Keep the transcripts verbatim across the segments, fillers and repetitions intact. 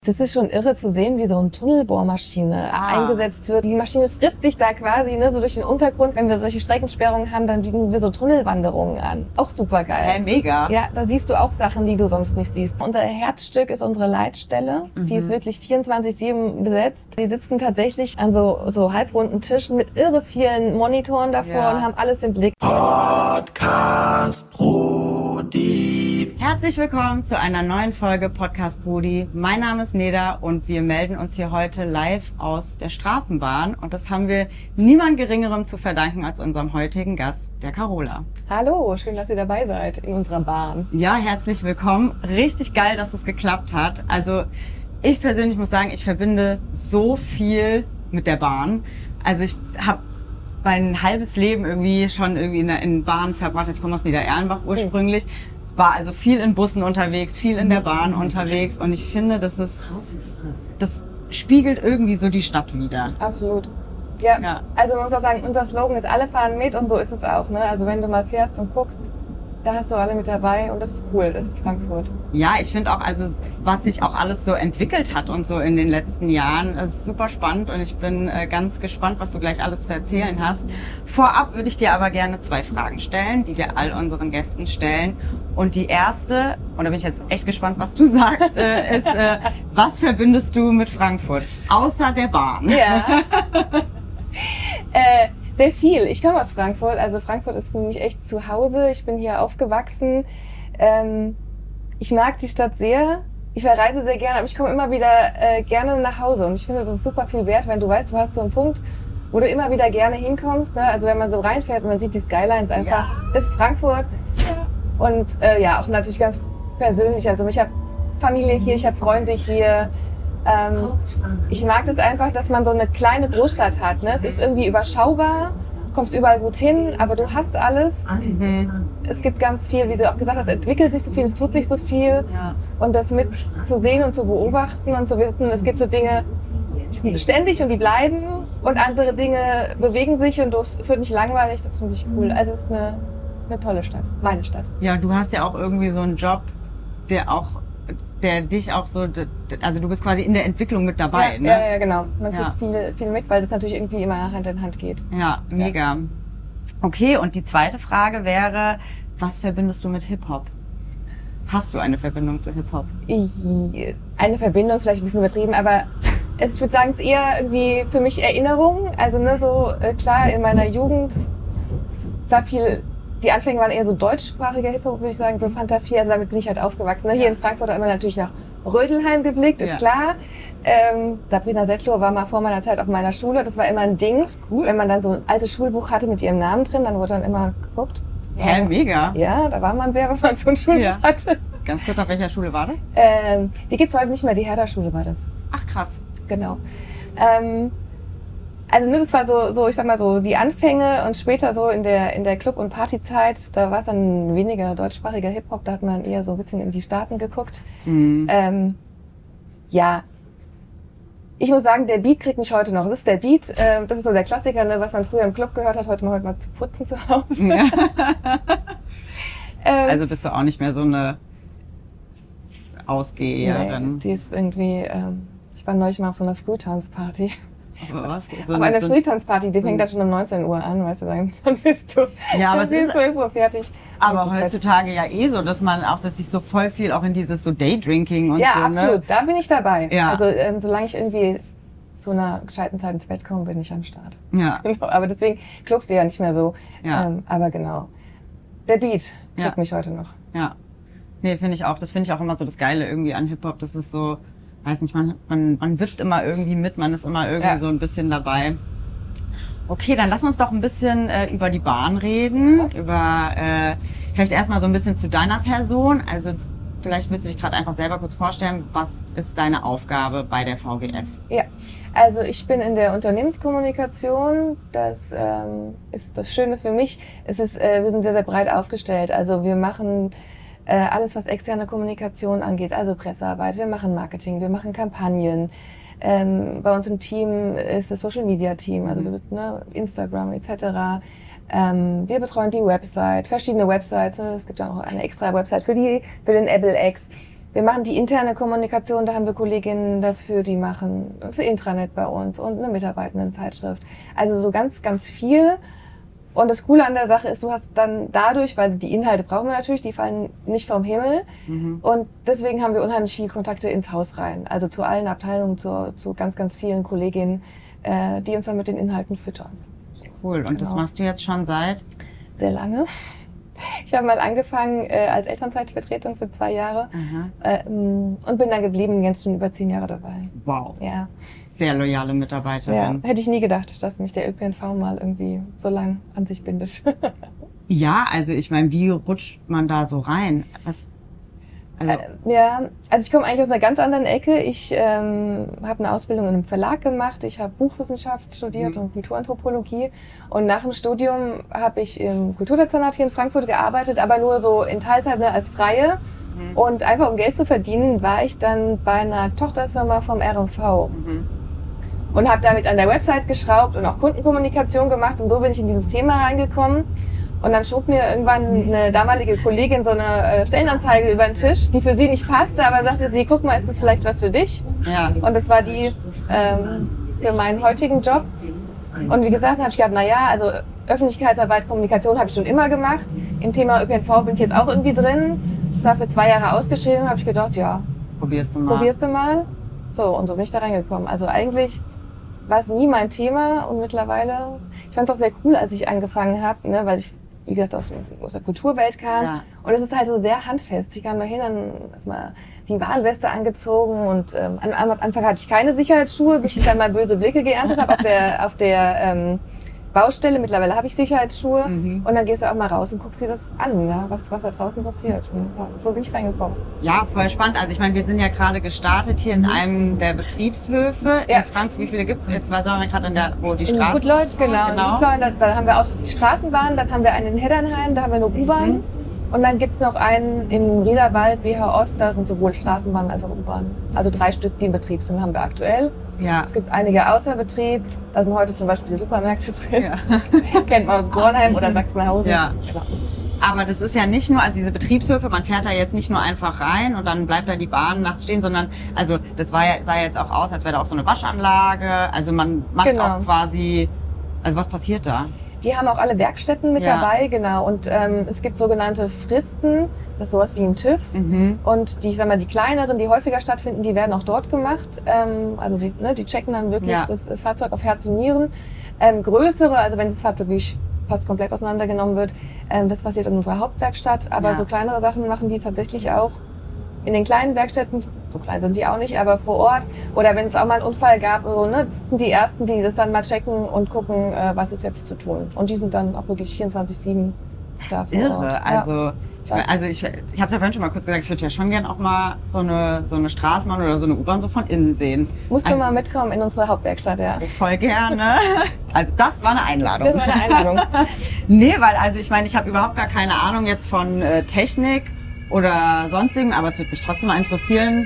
Das ist schon irre zu sehen, wie so eine Tunnelbohrmaschine ah. eingesetzt wird. Die Maschine frisst sich da quasi ne, so durch den Untergrund. Wenn wir solche Streckensperrungen haben, dann bieten wir so Tunnelwanderungen an. Auch super geil. Hey, mega. Ja, da siehst du auch Sachen, die du sonst nicht siehst. Unser Herzstück ist unsere Leitstelle. Mhm. Die ist wirklich vierundzwanzig sieben besetzt. Die sitzen tatsächlich an so, so halbrunden Tischen mit irre vielen Monitoren davor ja. und haben alles im Blick. Podcast Brudi. Herzlich willkommen zu einer neuen Folge Podcast Brudi. Mein Name ist Neda und wir melden uns hier heute live aus der Straßenbahn. Und das haben wir niemand Geringerem zu verdanken als unserem heutigen Gast, der Carola. Hallo, schön, dass ihr dabei seid in unserer Bahn. Ja, herzlich willkommen. Richtig geil, dass es geklappt hat. Also ich persönlich muss sagen, ich verbinde so viel mit der Bahn. Also ich habe mein halbes Leben irgendwie schon irgendwie in der in Bahn verbracht. Ich komme aus Niedererlenbach ursprünglich. Mhm. War also viel in Bussen unterwegs, viel in der Bahn unterwegs und ich finde, das ist, das spiegelt irgendwie so die Stadt wider. Absolut. Ja, ja. Also man muss auch sagen, unser Slogan ist alle fahren mit und so ist es auch. Ne? Also wenn du mal fährst und guckst, da hast du alle mit dabei und das ist cool, das ist Frankfurt. Ja, ich finde auch, also was sich auch alles so entwickelt hat und so in den letzten Jahren, das ist super spannend und ich bin äh, ganz gespannt, was du gleich alles zu erzählen hast. Vorab würde ich dir aber gerne zwei Fragen stellen, die wir all unseren Gästen stellen. Und die erste, und da bin ich jetzt echt gespannt, was du sagst, äh, ist, äh, was verbindest du mit Frankfurt, außer der Bahn? Ja. äh, Sehr viel. Ich komme aus Frankfurt. Also Frankfurt ist für mich echt zu Hause. Ich bin hier aufgewachsen. Ähm, ich mag die Stadt sehr. Ich verreise sehr gerne, aber ich komme immer wieder äh, gerne nach Hause. Und ich finde, das ist super viel wert, wenn du weißt, du hast so einen Punkt, wo du immer wieder gerne hinkommst. Ne? Also wenn man so reinfährt und man sieht die Skylines einfach. Ja. Das ist Frankfurt. Ja. Und äh, ja, auch natürlich ganz persönlich. Also ich habe Familie hier, ich habe Freunde hier. Ähm, ich mag das einfach, dass man so eine kleine Großstadt hat. Ne? Es ist irgendwie überschaubar, du kommst überall gut hin, aber du hast alles. Mhm. Es gibt ganz viel, wie du auch gesagt hast, es entwickelt sich so viel, es tut sich so viel. Ja. Und das mit zu sehen und zu beobachten und zu wissen, es gibt so Dinge, die sind beständig und die bleiben und andere Dinge bewegen sich und es wird nicht langweilig, das finde ich cool. Also es ist eine, eine tolle Stadt, meine Stadt. Ja, du hast ja auch irgendwie so einen Job, der auch der dich auch so, also du bist quasi in der Entwicklung mit dabei, ja, ne? Ja, ja, genau. Man ja. kriegt viel, viel mit, weil das natürlich irgendwie immer Hand in Hand geht. Ja, mega. Ja. Okay, und die zweite Frage wäre, was verbindest du mit Hip-Hop? Hast du eine Verbindung zu Hip-Hop? Eine Verbindung ist vielleicht ein bisschen übertrieben, aber es, ich würde sagen, es ist eher irgendwie für mich Erinnerung. Also ne, so klar, in meiner Jugend war viel... Die Anfänge waren eher so deutschsprachiger Hip-Hop, würde ich sagen, so Fanta vier, also damit bin ich halt aufgewachsen. Ne? Hier in Frankfurt hat man natürlich nach Rödelheim geblickt, ist ja. klar. Ähm, Sabrina Settler war mal vor meiner Zeit auf meiner Schule, das war immer ein Ding. Cool. Wenn man dann so ein altes Schulbuch hatte mit ihrem Namen drin, dann wurde dann immer geguckt. Hä, ja, mega. Ja, da war man wer, wenn man so ein Schulbuch ja. hatte. Ganz kurz, auf welcher Schule war das? Ähm, die gibt's heute nicht mehr, die Herder-Schule war das. Ach, krass. Genau. Ähm, Also ne, das war so, so, ich sag mal so die Anfänge und später so in der in der Club- und Partyzeit, da war es dann weniger deutschsprachiger Hip-Hop, da hat man eher so ein bisschen in die Staaten geguckt. Mhm. Ähm, ja, ich muss sagen, der Beat kriegt mich heute noch. Das ist der Beat, äh, das ist so der Klassiker, ne, was man früher im Club gehört hat, heute mal, heute mal zu putzen zu Hause. Ja. ähm, also bist du auch nicht mehr so eine Ausgeherin? Nee, die ist irgendwie, ähm, ich war neulich mal auf so einer Frühtanzparty. Aber, so aber eine so Frühtanzparty, die fängt dann schon um neunzehn Uhr an, weißt du, dann, dann bist du, ja, aber dann bist zwölf Uhr fertig. Aber heutzutage ja eh so, dass man auch, dass sich so voll viel auch in dieses so Daydrinking und ja, so, ne? Ja, absolut, da bin ich dabei. Ja. Also ähm, solange ich irgendwie zu einer gescheiten Zeit ins Bett komme, bin ich am Start. Ja. Genau, aber deswegen Clubs ja nicht mehr so. Ja. Ähm, aber genau, der Beat kriegt ja. mich heute noch. Ja, nee, finde ich auch, das finde ich auch immer so das Geile irgendwie an Hip-Hop, das ist so, weiß nicht, man, man, man wippt immer irgendwie mit, man ist immer irgendwie ja. so ein bisschen dabei. Okay, dann lass uns doch ein bisschen äh, über die Bahn reden, über äh, vielleicht erstmal so ein bisschen zu deiner Person. Also vielleicht willst du dich gerade einfach selber kurz vorstellen, was ist deine Aufgabe bei der V G F? Ja, also ich bin in der Unternehmenskommunikation. Das ähm, ist das Schöne für mich. Es ist, äh, wir sind sehr, sehr breit aufgestellt. Also wir machen alles, was externe Kommunikation angeht, also Pressearbeit, wir machen Marketing, wir machen Kampagnen. Ähm, bei uns im Team ist das Social-Media-Team, also mhm. ne, Instagram et cetera. Ähm, wir betreuen die Website, verschiedene Websites. Es gibt ja auch eine extra Website für die, für den AbleX. Wir machen die interne Kommunikation, da haben wir Kolleginnen dafür, die machen das Intranet bei uns und eine Mitarbeitendenzeitschrift. Also so ganz, ganz viel. Und das Coole an der Sache ist, du hast dann dadurch, weil die Inhalte brauchen wir natürlich, die fallen nicht vom Himmel. Mhm. Und deswegen haben wir unheimlich viele Kontakte ins Haus rein. Also zu allen Abteilungen, zu, zu ganz, ganz vielen Kolleginnen, äh, die uns dann mit den Inhalten füttern. Cool. Und genau. Das machst du jetzt schon seit? Sehr lange. Ich habe mal angefangen äh, als Elternzeitvertretung für zwei Jahre äh, und bin dann geblieben, jetzt schon über zehn Jahre dabei. Wow. Ja. Sehr loyale Mitarbeiterin. Ja, hätte ich nie gedacht, dass mich der Ö P N V mal irgendwie so lang an sich bindet. Ja, also ich meine, wie rutscht man da so rein? Was, also äh, ja, also ich komme eigentlich aus einer ganz anderen Ecke. Ich ähm, habe eine Ausbildung in einem Verlag gemacht. Ich habe Buchwissenschaft studiert mhm. und Kulturanthropologie. Und nach dem Studium habe ich im Kulturdezernat hier in Frankfurt gearbeitet, aber nur so in Teilzeit, ne, als Freie. Mhm. Und einfach um Geld zu verdienen, war ich dann bei einer Tochterfirma vom R M V. Mhm. Und habe damit an der Website geschraubt und auch Kundenkommunikation gemacht. Und so bin ich in dieses Thema reingekommen. Und dann schob mir irgendwann eine damalige Kollegin so eine Stellenanzeige über den Tisch, die für sie nicht passte, aber sagte sie, guck mal, ist das vielleicht was für dich? Ja. Und das war die ähm, für meinen heutigen Job. Und wie gesagt, habe ich gedacht, na ja, also Öffentlichkeitsarbeit, Kommunikation habe ich schon immer gemacht. Im Thema Ö P N V bin ich jetzt auch irgendwie drin. Das war für zwei Jahre ausgeschrieben, habe ich gedacht, ja, probierst du mal. Probierst du mal. So, und so bin ich da reingekommen. Also eigentlich war es nie mein Thema und mittlerweile, ich fand es auch sehr cool, als ich angefangen habe, ne, weil ich, wie gesagt, aus, aus der Kulturwelt kam. Ja. Und es ist halt so sehr handfest. Ich kam da hin, dann erstmal die Warnweste angezogen und ähm, am Anfang hatte ich keine Sicherheitsschuhe, bis ich dann mal böse Blicke geerntet habe auf der, auf der ähm, Baustelle. Mittlerweile habe ich Sicherheitsschuhe mhm. und dann gehst du auch mal raus und guckst dir das an, ja, was, was da draußen passiert. Und so bin ich reingekommen. Ja, voll spannend. Also ich meine, wir sind ja gerade gestartet hier in einem der Betriebshöfe ja. in Frankfurt. Wie viele gibt's? Jetzt waren wir gerade in der, wo die Straßen... Gut Leute, genau. genau. Gut Leute, da, da haben wir ausschließlich Straßenbahn, dann haben wir einen in Heddernheim, da haben wir nur U-Bahn. Mhm. Und dann gibt's noch einen im Riederwald, W H Ost, da sind sowohl Straßenbahn als auch U-Bahn. Also drei Stück, die im Betrieb sind, haben wir aktuell. Ja. Es gibt einige außer Betrieb. Da sind heute zum Beispiel Supermärkte drin. Ja. Kennt man aus Bornheim oder Sachsenhausen. Ja. Genau. Aber das ist ja nicht nur, also diese Betriebshöfe, man fährt da jetzt nicht nur einfach rein und dann bleibt da die Bahn nachts stehen, sondern, also das war ja, sah jetzt auch aus, als wäre da auch so eine Waschanlage. Also man macht genau. auch quasi, also was passiert da? Die haben auch alle Werkstätten mit ja. dabei, genau. Und ähm, es gibt sogenannte Fristen, das ist sowas wie ein TÜV. Mhm. Und die, ich sag mal, die kleineren, die häufiger stattfinden, die werden auch dort gemacht. Ähm, also die, ne, die checken dann wirklich ja. das, das Fahrzeug auf Herz und Nieren. Ähm, größere, also wenn das Fahrzeug wirklich fast komplett auseinandergenommen wird, ähm, das passiert in unserer Hauptwerkstatt. Aber ja. so kleinere Sachen machen die tatsächlich auch in den kleinen Werkstätten. So klein sind die auch nicht, aber vor Ort. Oder wenn es auch mal einen Unfall gab, so, ne, das sind die Ersten, die das dann mal checken und gucken, äh, was ist jetzt zu tun. Und die sind dann auch wirklich vierundzwanzig sieben da vor irre. Ort. Also, ja. ich, also ich, ich habe es ja vorhin schon mal kurz gesagt, ich würde ja schon gern auch mal so eine, so eine Straßenbahn oder so eine U-Bahn so von innen sehen. Musst also, du mal mitkommen in unsere Hauptwerkstatt, ja. Voll gerne. Also das war eine Einladung. Das war eine Einladung. Nee, weil also ich meine, ich habe überhaupt gar keine Ahnung jetzt von äh, Technik oder sonstigem, aber es würde mich trotzdem mal interessieren,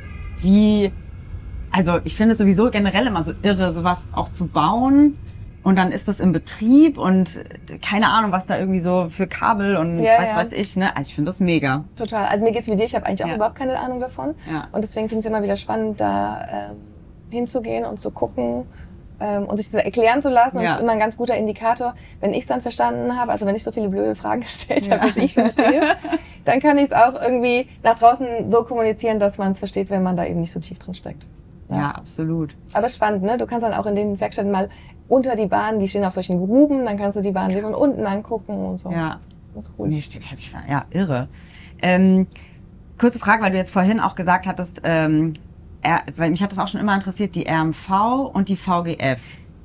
wie, also ich finde es sowieso generell immer so irre, sowas auch zu bauen und dann ist das im Betrieb und keine Ahnung, was da irgendwie so für Kabel und ja, was ja. weiß ich, ne? Also ich finde das mega. Total. Also mir geht's wie dir, ich habe eigentlich auch ja. überhaupt keine Ahnung davon ja. und deswegen finde ich es immer wieder spannend, da äh, hinzugehen und zu gucken ähm, und sich das erklären zu lassen. Und ja. das ist immer ein ganz guter Indikator. Wenn ich es dann verstanden habe, also wenn ich so viele blöde Fragen gestellt ja. habe, wie ich verstehe, dann kann ich es auch irgendwie nach draußen so kommunizieren, dass man es versteht, wenn man da eben nicht so tief drin steckt. Ja. ja, absolut. Aber spannend, ne? Du kannst dann auch in den Werkstätten mal unter die Bahn, die stehen auf solchen Gruben, dann kannst du die Bahn von unten angucken und so. Ja, das ist cool. Nee, stimmt. Ja, irre. Ähm, kurze Frage, weil du jetzt vorhin auch gesagt hattest, ähm, er, weil mich hat das auch schon immer interessiert, die R M V und die V G F.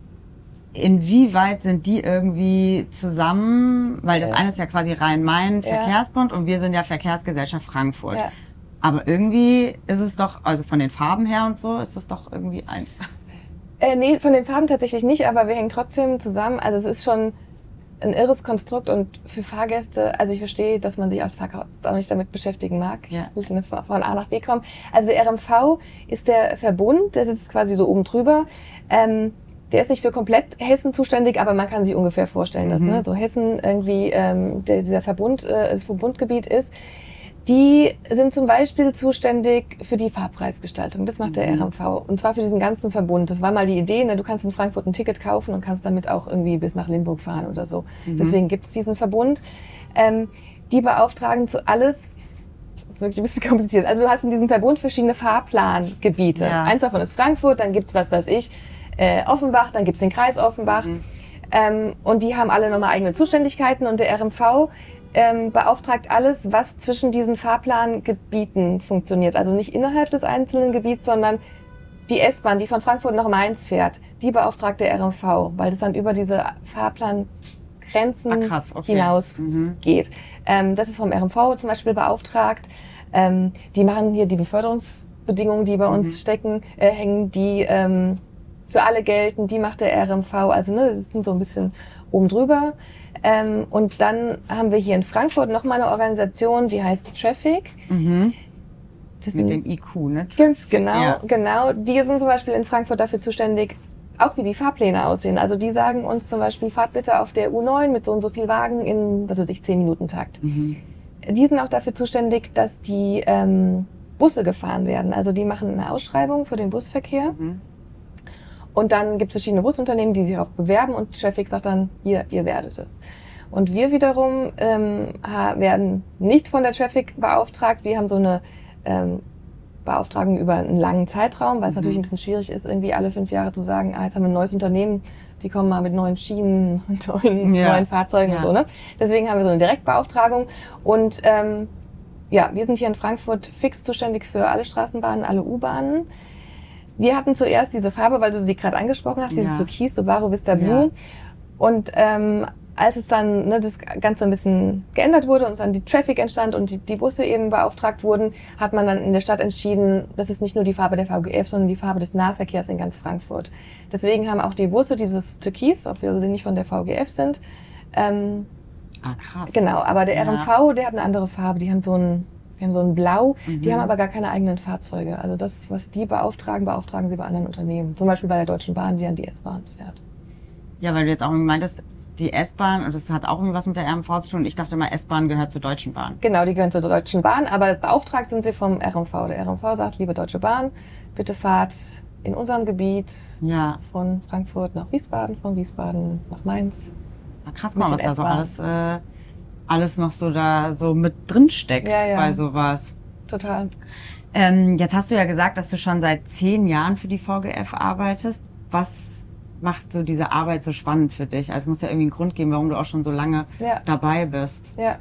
Inwieweit sind die irgendwie zusammen? Weil das ja. eine ist ja quasi Rhein-Main-Verkehrsbund ja. und wir sind ja Verkehrsgesellschaft Frankfurt. Ja. Aber irgendwie ist es doch, also von den Farben her und so, ist es doch irgendwie eins. Äh, nee, von den Farben tatsächlich nicht, aber wir hängen trotzdem zusammen. Also es ist schon ein irres Konstrukt und für Fahrgäste, also ich verstehe, dass man sich als Fahrgast auch nicht damit beschäftigen mag. Ja. Ich will von A nach B kommen. Also der R M V ist der Verbund, der sitzt quasi so oben drüber. Ähm, der ist nicht für komplett Hessen zuständig, aber man kann sich ungefähr vorstellen, dass mhm. ne, so Hessen irgendwie ähm, der, dieser Verbund, äh, das Verbundgebiet ist. Die sind zum Beispiel zuständig für die Fahrpreisgestaltung. Das macht der R M V. Und zwar für diesen ganzen Verbund. Das war mal die Idee, ne? Du kannst in Frankfurt ein Ticket kaufen und kannst damit auch irgendwie bis nach Limburg fahren oder so. Mhm. Deswegen gibt's diesen Verbund. Ähm, die beauftragen zu alles, das ist wirklich ein bisschen kompliziert. Also du hast in diesem Verbund verschiedene Fahrplangebiete. Ja. Eins davon ist Frankfurt, dann gibt's was weiß ich, äh, Offenbach, dann gibt's den Kreis Offenbach. Mhm. Ähm, und die haben alle nochmal eigene Zuständigkeiten und der R M V Ähm, beauftragt alles, was zwischen diesen Fahrplangebieten funktioniert. Also nicht innerhalb des einzelnen Gebiets, sondern die S-Bahn, die von Frankfurt nach Mainz fährt, die beauftragt der R M V, weil das dann über diese Fahrplangrenzen ah, krass, okay. hinaus mhm. geht. Ähm, das ist vom R M V zum Beispiel beauftragt. Ähm, die machen hier die Beförderungsbedingungen, die bei mhm. uns stecken, äh, hängen, die ähm, für alle gelten, die macht der R M V. Also ne, das sind so ein bisschen oben drüber. Ähm, und dann haben wir hier in Frankfurt nochmal eine Organisation, die heißt Traffic. Mhm. Das Mit dem I Q, ne? Ganz genau, ja. genau. Die sind zum Beispiel in Frankfurt dafür zuständig, auch wie die Fahrpläne aussehen. Also die sagen uns zum Beispiel, fahrt bitte auf der U neun mit so und so viel Wagen in, was weiß ich, zehn Minuten Takt. Mhm. Die sind auch dafür zuständig, dass die ähm, Busse gefahren werden. Also die machen eine Ausschreibung für den Busverkehr. Mhm. Und dann gibt es verschiedene Busunternehmen, die sich darauf bewerben und Traffic sagt dann, ihr, ihr werdet es. Und wir wiederum ähm, werden nicht von der Traffic beauftragt. Wir haben so eine ähm, Beauftragung über einen langen Zeitraum, weil es mhm. natürlich ein bisschen schwierig ist, irgendwie alle fünf Jahre zu sagen, ah, jetzt haben wir ein neues Unternehmen, die kommen mal mit neuen Schienen und neuen, ja. neuen Fahrzeugen ja. und so. Ne? Deswegen haben wir so eine Direktbeauftragung. Und ähm, ja, wir sind hier in Frankfurt fix zuständig für alle Straßenbahnen, alle U-Bahnen. Wir hatten zuerst diese Farbe, weil du sie gerade angesprochen hast, diese ja. Türkis, Subaru Vista Blue. Ja. Und ähm, als es dann ne, das Ganze ein bisschen geändert wurde und dann die Traffic entstand und die, die Busse eben beauftragt wurden, hat man dann in der Stadt entschieden, das ist nicht nur die Farbe der V G F, sondern die Farbe des Nahverkehrs in ganz Frankfurt. Deswegen haben auch die Busse dieses Türkis, obwohl sie nicht von der V G F sind. Ähm, ah, krass. Genau, aber der ja. R M V, der hat eine andere Farbe. Die haben so ein Die haben so ein Blau, mhm. die haben aber gar keine eigenen Fahrzeuge. Also das, was die beauftragen, beauftragen sie bei anderen Unternehmen. Zum Beispiel bei der Deutschen Bahn, die dann die S-Bahn fährt. Ja, weil du jetzt auch meintest, die S-Bahn, und das hat auch irgendwie was mit der R M V zu tun. Ich dachte mal, S-Bahn gehört zur Deutschen Bahn. Genau, die gehören zur Deutschen Bahn, aber beauftragt sind sie vom R M V. Der R M V sagt, liebe Deutsche Bahn, bitte fahrt in unserem Gebiet ja. von Frankfurt nach Wiesbaden, von Wiesbaden nach Mainz. Na, krass, mal, was da so alles... Äh alles noch so da so mit drin steckt ja, ja. bei sowas. Total. Ähm, jetzt hast du ja gesagt, dass du schon seit zehn Jahren für die V G F arbeitest. Was macht so diese Arbeit so spannend für dich? Also es muss ja irgendwie einen Grund geben, warum du auch schon so lange ja. dabei bist. Ja.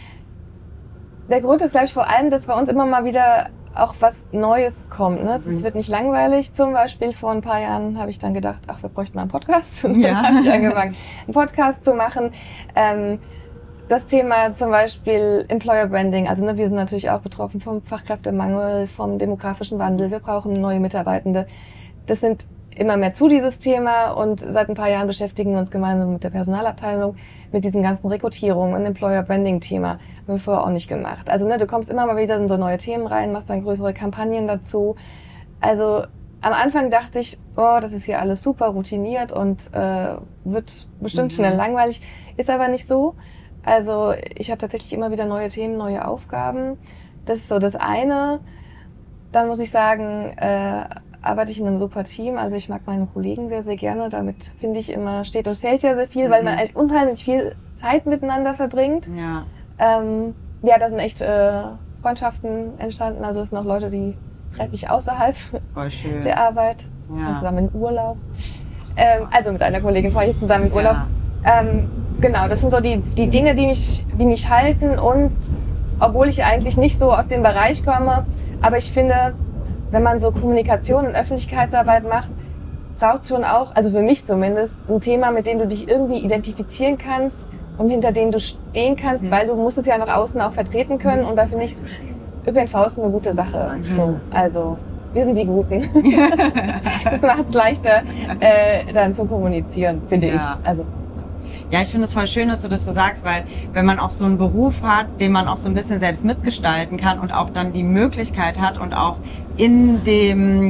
Der Grund ist, glaube ich, vor allem, dass bei uns immer mal wieder auch was Neues kommt. Ne? Es mhm. wird nicht langweilig. Zum Beispiel vor ein paar Jahren habe ich dann gedacht, ach, wir bräuchten mal einen Podcast. Und ja. dann habe ich angefangen, einen Podcast zu machen. Ähm, Das Thema zum Beispiel Employer Branding, also ne, wir sind natürlich auch betroffen vom Fachkräftemangel, vom demografischen Wandel, wir brauchen neue Mitarbeitende. Das sind immer mehr zu dieses Thema und seit ein paar Jahren beschäftigen wir uns gemeinsam mit der Personalabteilung mit diesem ganzen Rekrutierung und Employer Branding Thema. Haben wir vorher auch nicht gemacht. Also ne, du kommst immer mal wieder in so neue Themen rein, machst dann größere Kampagnen dazu. Also am Anfang dachte ich, oh, das ist hier alles super routiniert und äh, wird bestimmt mhm. schnell langweilig. Ist aber nicht so. Also ich habe tatsächlich immer wieder neue Themen, neue Aufgaben. Das ist so das eine. Dann muss ich sagen, äh, arbeite ich in einem super Team. Also ich mag meine Kollegen sehr, sehr gerne. Damit finde ich immer, steht und fällt ja sehr viel, mhm. weil man halt unheimlich viel Zeit miteinander verbringt. Ja, ähm, ja da sind echt äh, Freundschaften entstanden. Also es sind auch Leute, die treffe ich außerhalb Voll schön. der Arbeit. Ja. Zusammen in Urlaub. Ähm, also mit einer Kollegin fahre ich zusammen in Urlaub. Ja. Ähm, Genau, das sind so die, die Dinge, die mich, die mich halten und obwohl ich eigentlich nicht so aus dem Bereich komme, aber ich finde, wenn man so Kommunikation und Öffentlichkeitsarbeit macht, braucht es schon auch, also für mich zumindest, ein Thema, mit dem du dich irgendwie identifizieren kannst und hinter dem du stehen kannst, mhm. weil du musst es ja nach außen auch vertreten können und da finde ich, Ö P N V ist eine gute Sache. Mhm. So, also wir sind die Guten. Das macht es leichter, äh, dann zu kommunizieren, finde ja. ich. Also Ja, ich finde es voll schön, dass du das so sagst, weil wenn man auch so einen Beruf hat, den man auch so ein bisschen selbst mitgestalten kann und auch dann die Möglichkeit hat und auch in dem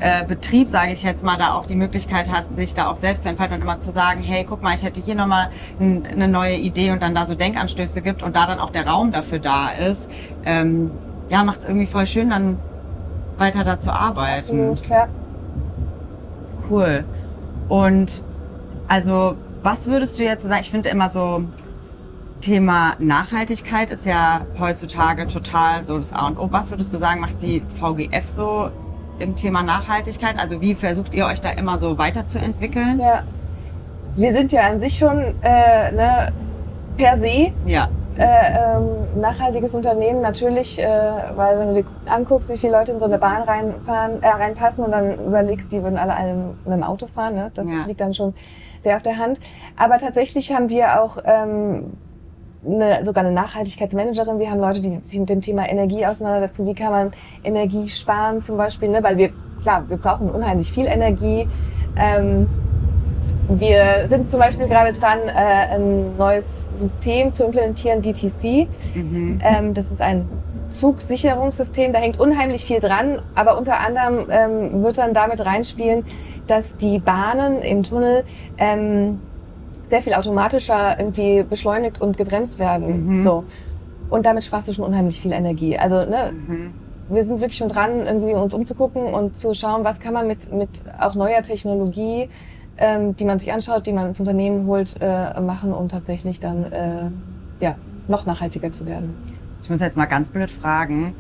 äh, Betrieb, sage ich jetzt mal, da auch die Möglichkeit hat, sich da auch selbst zu entfalten und immer zu sagen, hey, guck mal, ich hätte hier nochmal ein, eine neue Idee und dann da so Denkanstöße gibt und da dann auch der Raum dafür da ist, ähm, ja, macht es irgendwie voll schön, dann weiter da zu arbeiten. Absolut, klar. Cool. Und also, was würdest du jetzt so sagen? Ich finde immer so, Thema Nachhaltigkeit ist ja heutzutage total so das A und O. Was würdest du sagen, macht die V G F so im Thema Nachhaltigkeit? Also wie versucht ihr euch da immer so weiterzuentwickeln? Ja, wir sind ja an sich schon äh, ne, per se Ja. äh, ähm, nachhaltiges Unternehmen natürlich, äh, weil wenn du dir anguckst, wie viele Leute in so eine Bahn reinfahren, äh, reinpassen und dann überlegst, die würden alle, alle mit dem Auto fahren, ne? Das Ja. liegt dann schon sehr auf der Hand. Aber tatsächlich haben wir auch ähm, eine, sogar eine Nachhaltigkeitsmanagerin. Wir haben Leute, die sich mit dem Thema Energie auseinandersetzen. Wie kann man Energie sparen zum Beispiel? Ne? Weil wir, klar, wir brauchen unheimlich viel Energie. Ähm, wir sind zum Beispiel gerade dran, äh, ein neues System zu implementieren, D T C. Mhm. Ähm, das ist ein Zugsicherungssystem, da hängt unheimlich viel dran, aber unter anderem ähm, wird dann damit reinspielen, dass die Bahnen im Tunnel ähm, sehr viel automatischer irgendwie beschleunigt und gebremst werden. Mhm. So. Und damit sparst du schon unheimlich viel Energie. Also ne, Mhm. wir sind wirklich schon dran, irgendwie uns umzugucken und zu schauen, was kann man mit, mit auch neuer Technologie, ähm, die man sich anschaut, die man ins Unternehmen holt, äh, machen, um tatsächlich dann äh, ja, noch nachhaltiger zu werden. Ich muss jetzt mal ganz blöd fragen,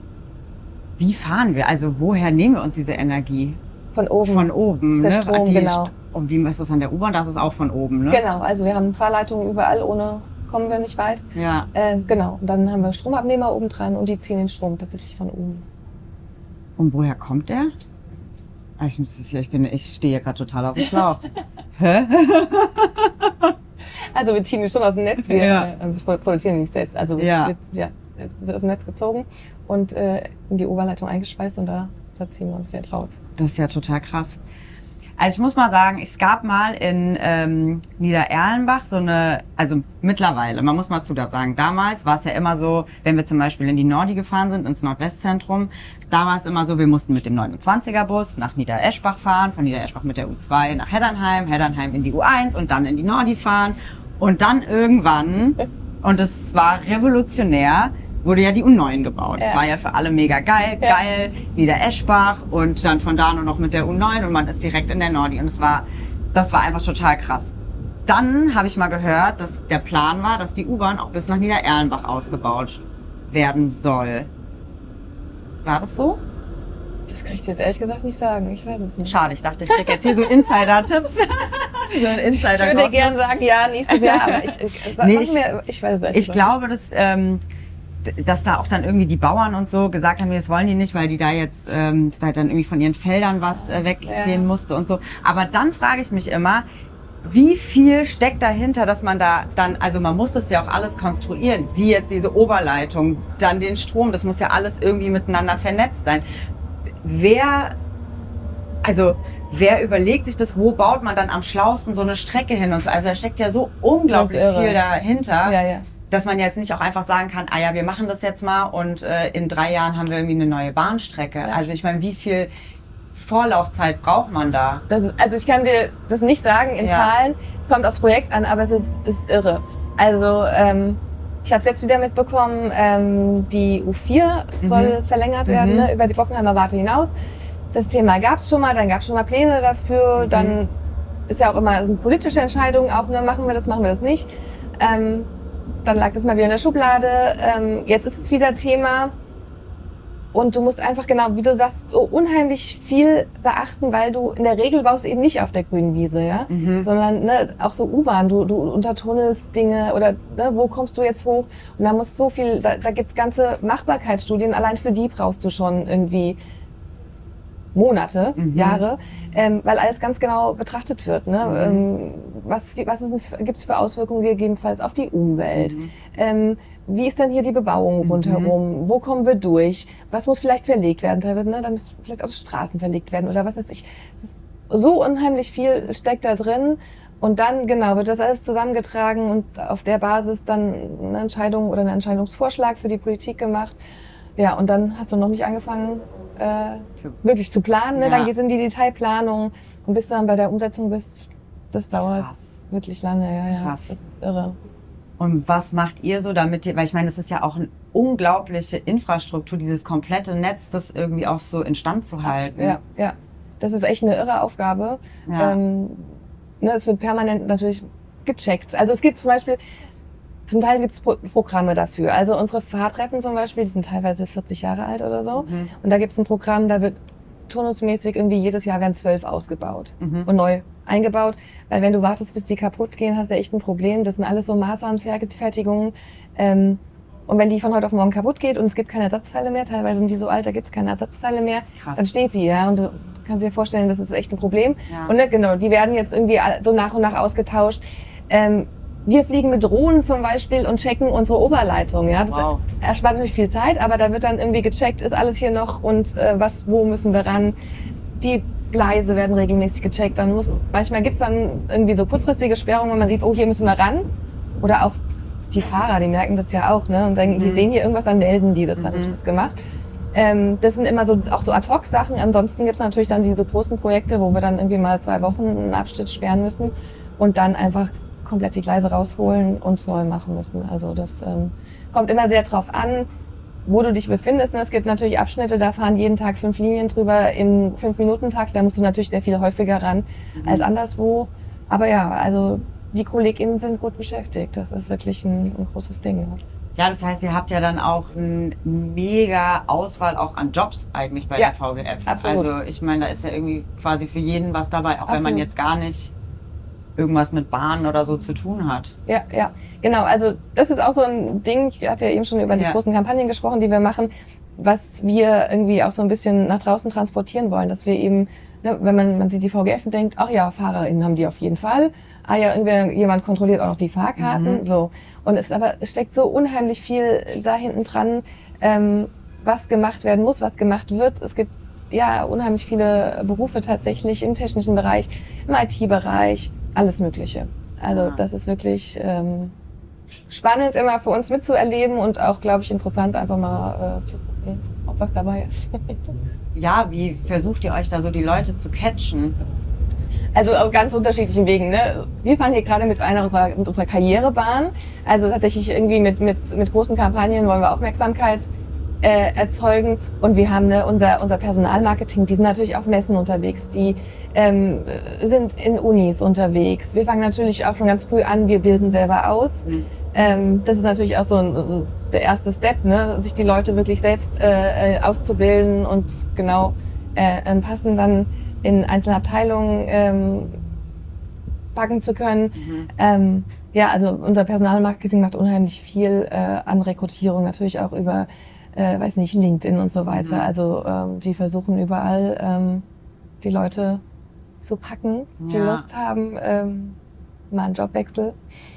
wie fahren wir? Also woher nehmen wir uns diese Energie? Von oben. Von oben, Der ne? Strom, Die genau. St- Und wie ist das an der U-Bahn? Das ist auch von oben, ne? Genau, also wir haben Fahrleitungen überall, ohne kommen wir nicht weit. Ja. Äh, genau, und dann haben wir Stromabnehmer oben dran und die ziehen den Strom tatsächlich von oben. Und woher kommt der? Ah, Ich, muss das hier, ich, bin, ich stehe hier gerade total auf dem Schlauch. Hä? Also wir ziehen den Strom aus dem Netz, wir Ja. äh, produzieren ihn nicht selbst. Also Ja. wird, ja, wird aus dem Netz gezogen und äh, in die Oberleitung eingespeist und da, da ziehen wir uns jetzt raus. Das ist ja total krass. Also ich muss mal sagen, es gab mal in ähm, Niedererlenbach so eine, also mittlerweile, man muss mal zu da sagen, damals war es ja immer so, wenn wir zum Beispiel in die Nordi gefahren sind, ins Nordwestzentrum, da war es immer so, wir mussten mit dem neunundzwanziger Bus nach Niedereschbach fahren, von Niedereschbach mit der U zwei nach Heddernheim, Heddernheim in die U eins und dann in die Nordi fahren und dann irgendwann, und es war revolutionär, wurde ja die U neun gebaut. Das Ja. war ja für alle mega geil, Ja. geil, Niedereschbach und dann von da nur noch mit der U neun und man ist direkt in der Nordi und es war, das war einfach total krass. Dann habe ich mal gehört, dass der Plan war, dass die U-Bahn auch bis nach Niedererlenbach ausgebaut werden soll. War das so? Das kann ich dir jetzt ehrlich gesagt nicht sagen, ich weiß es nicht. Schade, ich dachte, ich krieg jetzt hier so Insider-Tipps. so ein Insider Ich würde gern sagen, ja, nächstes Jahr, aber ich, ich, sag Nee, mal ich- mir, ich weiß es ehrlich Ich gesagt glaube, dass, ähm, d- dass da auch dann irgendwie die Bauern und so gesagt haben, nee, das wollen die nicht, weil die da jetzt ähm, da dann irgendwie von ihren Feldern was äh, weggehen Ja. musste und so. Aber dann frage ich mich immer, wie viel steckt dahinter, dass man da dann, also man muss das ja auch alles konstruieren, wie jetzt diese Oberleitung, dann den Strom, das muss ja alles irgendwie miteinander vernetzt sein. Wer, also wer überlegt sich das, wo baut man dann am schlausten so eine Strecke hin und so. Also da steckt ja so unglaublich Das ist irre. viel dahinter, nicht. Ja, ja. dass man jetzt nicht auch einfach sagen kann, ah ja, wir machen das jetzt mal und äh, in drei Jahren haben wir irgendwie eine neue Bahnstrecke. Ja. Also ich meine, wie viel Vorlaufzeit braucht man da? Das ist, also ich kann dir das nicht sagen in Ja. Zahlen, es kommt aufs Projekt an, aber es ist, ist irre. Also ähm, ich habe es jetzt wieder mitbekommen, ähm, die U vier Mhm. soll verlängert werden, Mhm. ne, über die Bockenheimer Warte hinaus. Das Thema gab es schon mal, dann gab es schon mal Pläne dafür, Mhm. dann ist ja auch immer so eine politische Entscheidung, auch ne, machen wir das, machen wir das nicht. Ähm, dann lag das mal wieder in der Schublade, ähm, jetzt ist es wieder Thema. Und du musst einfach genau, wie du sagst, so unheimlich viel beachten, weil du in der Regel baust eben nicht auf der grünen Wiese, ja, Mhm. sondern ne, auch so U-Bahn, du, du untertunnelst Dinge oder ne, wo kommst du jetzt hoch? Und da muss so viel, da, da gibt's ganze Machbarkeitsstudien, allein für die brauchst du schon irgendwie Monate, Mhm. Jahre, ähm, weil alles ganz genau betrachtet wird. Ne? Mhm. Ähm, was die, was gibt es für Auswirkungen gegebenenfalls auf die Umwelt? Mhm. Ähm, wie ist denn hier die Bebauung Mhm. rundherum? Wo kommen wir durch? Was muss vielleicht verlegt werden? Teilweise, ne? Da müssen vielleicht auch Straßen verlegt werden oder was weiß ich. Es ist so unheimlich viel steckt da drin. Und dann, genau, wird das alles zusammengetragen und auf der Basis dann eine Entscheidung oder einen Entscheidungsvorschlag für die Politik gemacht. Ja, und dann hast du noch nicht angefangen, äh, zu, wirklich zu planen. Ne? Ja. Dann gehst du in die Detailplanung und bis du dann bei der Umsetzung bist, das dauert Krass. wirklich lange. Ja, ja. Krass. Das ist irre. Und was macht ihr so damit, weil ich meine, das ist ja auch eine unglaubliche Infrastruktur, dieses komplette Netz, das irgendwie auch so instand zu halten. Ja, ja. Das ist echt eine irre Aufgabe. Ja. Ähm, ne, es wird permanent natürlich gecheckt. Also es gibt zum Beispiel, zum Teil gibt es Pro Programme dafür. Also unsere Fahrtreppen zum Beispiel, die sind teilweise vierzig Jahre alt oder so. Mhm. Und da gibt es ein Programm, da wird turnusmäßig irgendwie jedes Jahr werden zwölf ausgebaut mhm. und neu eingebaut. Weil wenn du wartest, bis die kaputt gehen, hast du echt ein Problem. Das sind alles so Maßanfertigungen. Ähm, und wenn die von heute auf morgen kaputt geht und es gibt keine Ersatzteile mehr, teilweise sind die so alt, da gibt es keine Ersatzteile mehr, Krass. dann steht sie, ja. Und du kannst dir vorstellen, das ist echt ein Problem. Ja. Und ne, genau, die werden jetzt irgendwie so nach und nach ausgetauscht. Ähm, wir fliegen mit Drohnen zum Beispiel und checken unsere Oberleitung. Ja, das wow. erspart natürlich viel Zeit, aber da wird dann irgendwie gecheckt, ist alles hier noch und äh, was, wo müssen wir ran? Die Gleise werden regelmäßig gecheckt. Dann muss, manchmal gibt's dann irgendwie so kurzfristige Sperrungen, wenn man sieht, oh, hier müssen wir ran. Oder auch die Fahrer, die merken das ja auch, ne? Und sagen, mhm. die sehen hier irgendwas, dann melden die das, dann mhm. ist gemacht. Ähm, das sind immer so auch so Ad-Hoc-Sachen. Ansonsten gibt's natürlich dann diese großen Projekte, wo wir dann irgendwie mal zwei Wochen einen Abschnitt sperren müssen und dann einfach komplett die Gleise rausholen und es neu machen müssen. Also das ähm, kommt immer sehr drauf an, wo du dich befindest. Es gibt natürlich Abschnitte, da fahren jeden Tag fünf Linien drüber im fünf-Minuten-Takt. Da musst du natürlich sehr viel häufiger ran mhm. als anderswo. Aber ja, also die KollegInnen sind gut beschäftigt. Das ist wirklich ein, ein großes Ding. Ja, das heißt, ihr habt ja dann auch eine mega Auswahl auch an Jobs eigentlich bei ja, der V G F. Absolut. Also ich meine, da ist ja irgendwie quasi für jeden was dabei, auch absolut. Wenn man jetzt gar nicht irgendwas mit Bahnen oder so zu tun hat. Ja, ja, genau. Also das ist auch so ein Ding, ich hatte ja eben schon über die ja. großen Kampagnen gesprochen, die wir machen, was wir irgendwie auch so ein bisschen nach draußen transportieren wollen, dass wir eben, ne, wenn man, man sieht die V G F und denkt, ach ja, FahrerInnen haben die auf jeden Fall. Ah ja, irgendwer, jemand kontrolliert auch noch die Fahrkarten, mhm. so. Und es aber es steckt so unheimlich viel da hinten dran, ähm, was gemacht werden muss, was gemacht wird. Es gibt ja unheimlich viele Berufe tatsächlich im technischen Bereich, im I T-Bereich, alles Mögliche. Also ja. das ist wirklich ähm, spannend immer für uns mitzuerleben und auch, glaube ich, interessant einfach mal äh, zu gucken, ob was dabei ist. Ja, wie versucht ihr euch da so die Leute zu catchen? Also auf ganz unterschiedlichen Wegen. Ne? Wir fahren hier gerade mit einer unserer, mit unserer Karrierebahn. Also tatsächlich irgendwie mit, mit, mit großen Kampagnen wollen wir Aufmerksamkeit äh, erzeugen. Und wir haben ne, unser, unser Personalmarketing, die sind natürlich auf Messen unterwegs, die ähm, sind in Unis unterwegs. Wir fangen natürlich auch schon ganz früh an, wir bilden selber aus. Mhm. Ähm, das ist natürlich auch so ein, der erste Step, ne? Sich die Leute wirklich selbst äh, auszubilden und genau äh, passen dann in einzelne Abteilungen ähm, packen zu können. Mhm. Ähm, ja, also unser Personalmarketing macht unheimlich viel äh, an Rekrutierung, natürlich auch über, äh, weiß nicht, LinkedIn und so weiter. Mhm. Also ähm, die versuchen überall ähm, die Leute zu packen, die ja. Lust haben, ähm, mal einen Jobwechsel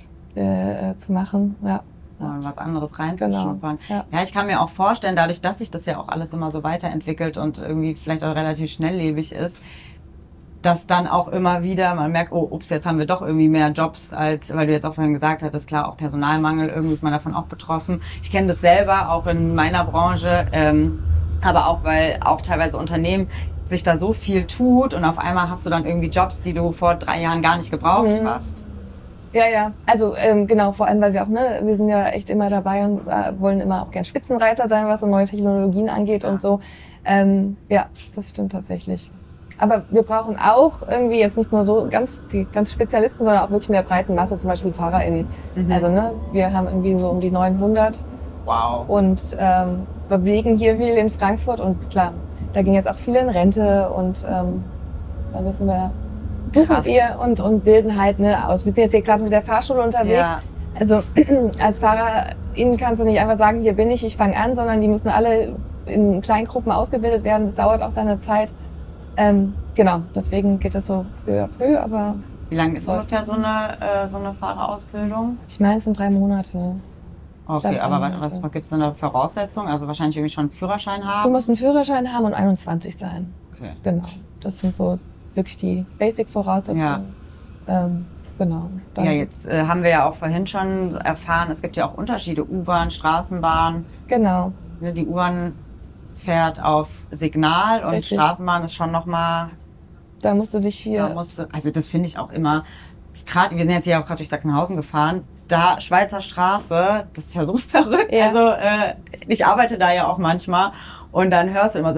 äh, zu machen. Ja. Mal was anderes reinzuschnuppern. Genau. Ja. ja, ich kann mir auch vorstellen, dadurch, dass sich das ja auch alles immer so weiterentwickelt und irgendwie vielleicht auch relativ schnelllebig ist, dass dann auch immer wieder man merkt, oh, ups, jetzt haben wir doch irgendwie mehr Jobs als, weil du jetzt auch vorhin gesagt hattest, klar, auch Personalmangel, irgendwie ist man davon auch betroffen. Ich kenne das selber, auch in meiner Branche, ähm, aber auch, weil auch teilweise Unternehmen sich da so viel tut und auf einmal hast du dann irgendwie Jobs, die du vor drei Jahren gar nicht gebraucht mhm. hast. Ja, ja, also ähm, genau, vor allem, weil wir auch, ne, wir sind ja echt immer dabei und äh, wollen immer auch gern Spitzenreiter sein, was so neue Technologien angeht ja. und so. Ähm, ja, das stimmt tatsächlich. Aber wir brauchen auch irgendwie jetzt nicht nur so ganz die ganz Spezialisten, sondern auch wirklich in der breiten Masse, zum Beispiel FahrerInnen. Mhm. Also ne, wir haben irgendwie so um die neunhundert. Wow. Und ähm, bewegen hier viel in Frankfurt und klar, da gehen jetzt auch viele in Rente und ähm, da müssen wir suchen Krass. wir und, und bilden halt ne, aus. Wir sind jetzt hier gerade mit der Fahrschule unterwegs. Ja. Also als FahrerInnen kannst du nicht einfach sagen, hier bin ich, ich fange an, sondern die müssen alle in kleinen Gruppen ausgebildet werden. Das dauert auch seine Zeit. Ähm, genau, deswegen geht es so peu à peu, aber... Wie lange ist ungefähr so eine, äh, so eine Fahrerausbildung? Ich meine, es sind drei Monate. Okay, glaub, aber Monate. was, was gibt es eine Voraussetzung? Also wahrscheinlich irgendwie schon einen Führerschein haben? Du musst einen Führerschein haben und einundzwanzig sein. Okay. Genau, das sind so wirklich die Basic-Voraussetzungen. Ja. Ähm, genau. Dann ja, jetzt äh, haben wir ja auch vorhin schon erfahren, es gibt ja auch Unterschiede, U-Bahn, Straßenbahn. Genau. ne, die U-Bahn fährt auf Signal und Richtig. Straßenbahn ist schon nochmal, Da musst du dich hier... da musst du, also das finde ich auch immer, gerade, wir sind jetzt hier auch gerade durch Sachsenhausen gefahren, da Schweizer Straße, das ist ja so verrückt, Ja. also äh, ich arbeite da ja auch manchmal und dann hörst du immer so,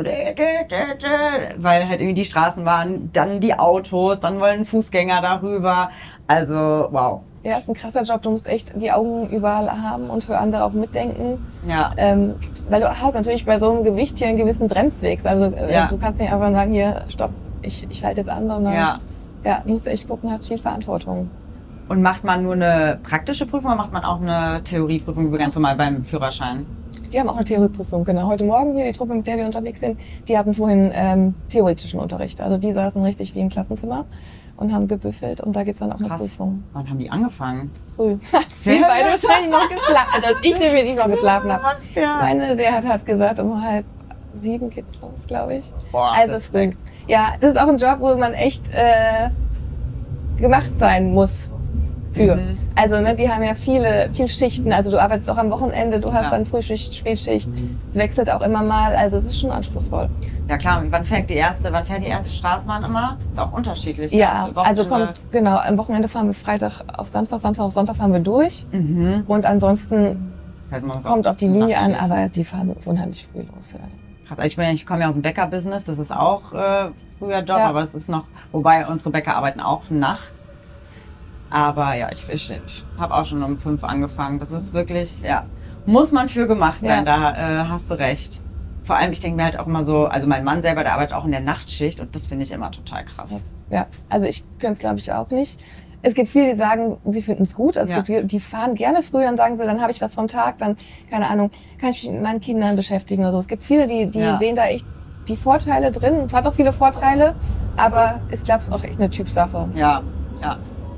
weil halt irgendwie die Straßenbahn, dann die Autos, dann wollen Fußgänger darüber, also wow. Ja, ist ein krasser Job. Du musst echt die Augen überall haben und für andere auch mitdenken. Ja. Ähm, weil du hast natürlich bei so einem Gewicht hier einen gewissen Bremsweg. Also äh, Ja. du kannst nicht einfach sagen, hier, stopp, ich, ich halte jetzt an, sondern Ja. ja, du musst echt gucken, hast viel Verantwortung. Und macht man nur eine praktische Prüfung oder macht man auch eine Theorieprüfung, wie ganz normal beim Führerschein? Die haben auch eine Theorieprüfung, genau. Heute Morgen hier, die Truppe, mit der wir unterwegs sind, die hatten vorhin ähm, theoretischen Unterricht. Also die saßen richtig wie im Klassenzimmer und haben gebüffelt und da gibt's dann auch eine Krass. Prüfung. Wann haben die angefangen? Früh. Als wir beide wahrscheinlich noch geschlafen, also als ich definitiv noch geschlafen habe. Ja. Meine Seher hat gesagt, um halb sieben geht's los, glaube ich. Boah, Also früh. Respekt. Ja, das ist auch ein Job, wo man echt äh, gemacht sein muss für. Mhm. Also ne, die haben ja viele, viele Schichten. Also du arbeitest auch am Wochenende, du hast Ja. dann Frühschicht, Spätschicht. Es wechselt auch immer mal. Also es ist schon anspruchsvoll. Ja klar, und wann fährt die erste, wann fährt die erste Straßenbahn immer? Ist auch unterschiedlich. ne? Ja, also Wochenende- kommt, genau, am Wochenende fahren wir Freitag auf Samstag, Samstag auf Sonntag fahren wir durch. Mhm. Und ansonsten Das heißt, man muss kommt auch auf die Linie an, Nachtschicht. aber die fahren unheimlich früh los. Ja. Krass, also ich, bin, ich komme ja aus dem Bäcker-Business, das ist auch äh, früher Job, Ja. aber es ist noch, wobei unsere Bäcker arbeiten auch nachts. Aber ja, ich, ich, ich habe auch schon um fünf angefangen. Das ist wirklich, ja, muss man für gemacht sein, Ja. da äh, hast du recht. Vor allem, ich denke mir halt auch immer so, also mein Mann selber, der arbeitet auch in der Nachtschicht und das finde ich immer total krass. Ja, also ich könnte es glaube ich auch nicht. Es gibt viele, die sagen, sie finden es gut. Also Ja. es gibt, die- die fahren gerne früh, dann sagen sie, dann habe ich was vom Tag, dann, keine Ahnung, kann ich mich mit meinen Kindern beschäftigen oder so. Es gibt viele, die, die Ja. sehen da echt die Vorteile drin. Es hat auch viele Vorteile, aber ist, glaube ich, auch echt eine Typsache. Ja, ja.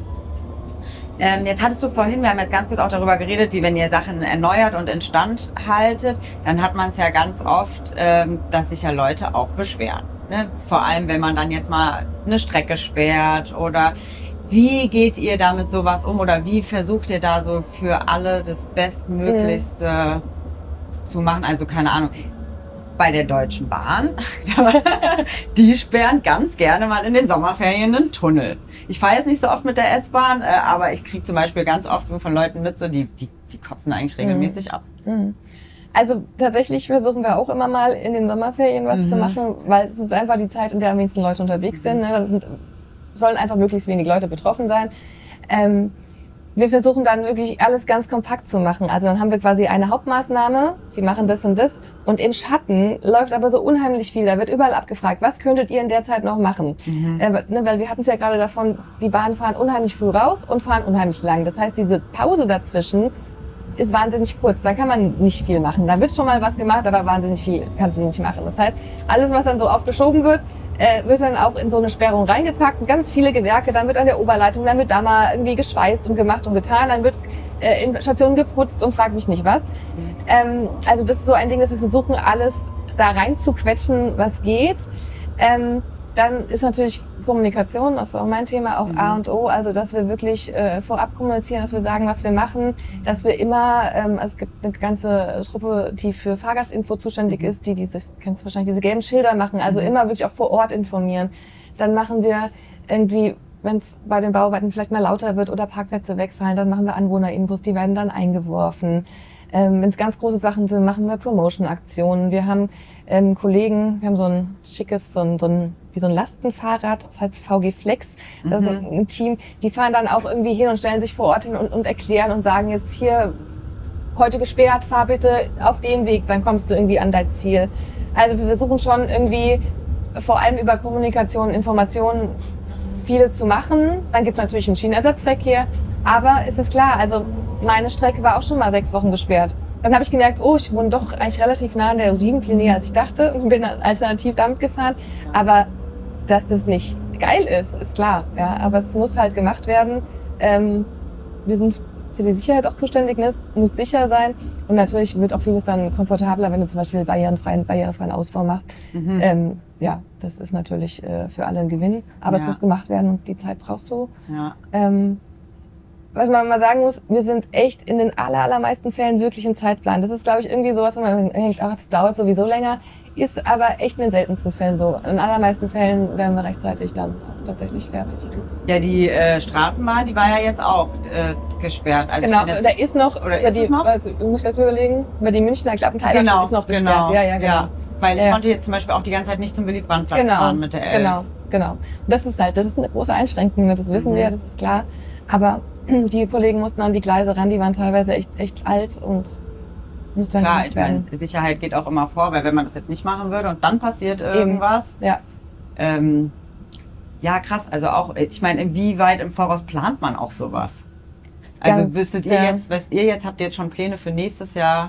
Ähm, jetzt hattest du vorhin, wir haben jetzt ganz kurz auch darüber geredet, wie wenn ihr Sachen erneuert und instand haltet, dann hat man es ja ganz oft, ähm, dass sich ja Leute auch beschweren. Ne? Vor allem, wenn man dann jetzt mal eine Strecke sperrt oder wie geht ihr damit sowas um oder wie versucht ihr da so für alle das Bestmöglichste zu machen? Also keine Ahnung. Bei der Deutschen Bahn, die sperren ganz gerne mal in den Sommerferien einen Tunnel. Ich fahre jetzt nicht so oft mit der S-Bahn, äh, aber ich kriege zum Beispiel ganz oft von Leuten mit, so die, die, die kotzen eigentlich regelmäßig ab. Mhm. Also tatsächlich versuchen wir auch immer mal in den Sommerferien was Mhm. zu machen, weil es ist einfach die Zeit, in der am wenigsten Leute unterwegs sind. Ne? Da sind, sollen einfach möglichst wenig Leute betroffen sein. Ähm, wir versuchen dann wirklich alles ganz kompakt zu machen. Also dann haben wir quasi eine Hauptmaßnahme, die machen das und das. Und im Schatten läuft aber so unheimlich viel. Da wird überall abgefragt, was könntet ihr in der Zeit noch machen? Mhm. Äh, ne, weil wir hatten es ja gerade davon, die Bahnen fahren unheimlich früh raus und fahren unheimlich lang. Das heißt, diese Pause dazwischen ist wahnsinnig kurz. Da kann man nicht viel machen. Da wird schon mal was gemacht, aber wahnsinnig viel kannst du nicht machen. Das heißt, alles, was dann so aufgeschoben wird, äh, wird dann auch in so eine Sperrung reingepackt. Und ganz viele Gewerke, dann wird an der Oberleitung, dann wird da mal irgendwie geschweißt und gemacht und getan. Dann wird äh, in Stationen geputzt und frag mich nicht was. Ähm, also das ist so ein Ding, dass wir versuchen, alles da rein zu quetschen, was geht. Ähm, dann ist natürlich Kommunikation, das ist auch mein Thema, auch Mhm. A und O, also dass wir wirklich äh, vorab kommunizieren, dass wir sagen, was wir machen, dass wir immer, ähm, also es gibt eine ganze Truppe, die für Fahrgastinfo zuständig Mhm. ist, die diese, kennst du wahrscheinlich, diese gelben Schilder machen, also Mhm. immer wirklich auch vor Ort informieren. Dann machen wir irgendwie, wenn es bei den Bauarbeiten vielleicht mal lauter wird oder Parkplätze wegfallen, dann machen wir Anwohnerinfos, die werden dann eingeworfen. Ähm, wenn es ganz große Sachen sind, machen wir Promotion-Aktionen. Wir haben ähm, Kollegen, wir haben so ein schickes, so ein, so ein, wie so ein Lastenfahrrad, das heißt V G Flex. Das ist ein, ein Team, die fahren dann auch irgendwie hin und stellen sich vor Ort hin und, und erklären und sagen jetzt hier, heute gesperrt, fahr bitte auf dem Weg, dann kommst du irgendwie an dein Ziel. Also wir versuchen schon irgendwie vor allem über Kommunikation, Informationen viele zu machen. Dann gibt's natürlich einen Schienenersatzverkehr. Aber es ist klar, also meine Strecke war auch schon mal sechs Wochen gesperrt. Dann habe ich gemerkt, oh, ich wohne doch eigentlich relativ nah an der U sieben, viel näher als ich dachte und bin dann alternativ damit gefahren. Aber dass das nicht geil ist, ist klar. Ja, aber es muss halt gemacht werden. Ähm, wir sind für die Sicherheit auch zuständig, ne? Es muss sicher sein. Und natürlich wird auch vieles dann komfortabler, wenn du zum Beispiel barrierefreien, barrierefreien Ausbau machst. Mhm. Ähm, ja, das ist natürlich äh, für alle ein Gewinn. Aber Ja. es muss gemacht werden und die Zeit brauchst du. Ja. Ähm, was man mal sagen muss, wir sind echt in den aller, allermeisten Fällen wirklich im Zeitplan. Das ist, glaube ich, irgendwie sowas, wo man denkt, ach, das dauert sowieso länger. Ist aber echt in den seltensten Fällen so. In den allermeisten Fällen werden wir rechtzeitig dann auch tatsächlich fertig. Ja, die äh, Straßenbahn, die war ja jetzt auch äh, gesperrt. Also genau, jetzt, da ist noch, oder ist die, es noch? Also, du musst jetzt überlegen, über die Münchner Klappenteil genau, ist noch gesperrt. Genau, ja, ja, genau. Ja, weil ich ja. konnte jetzt zum Beispiel auch die ganze Zeit nicht zum Willy-Brandt-Platz genau, fahren mit der Elf. Genau, genau. Und das ist halt, das ist eine große Einschränkung, das wissen Mhm. wir, das ist klar. Aber die Kollegen mussten an die Gleise ran, die waren teilweise echt, echt alt und mussten dann Klar, gemacht ich meine, werden. Sicherheit geht auch immer vor, weil wenn man das jetzt nicht machen würde und dann passiert irgendwas. Ja. Ähm, ja, krass. Also auch, ich meine, inwieweit im Voraus plant man auch sowas? Also Ganz, wüsstet ihr ja. jetzt, wisst ihr jetzt, habt ihr jetzt schon Pläne für nächstes Jahr?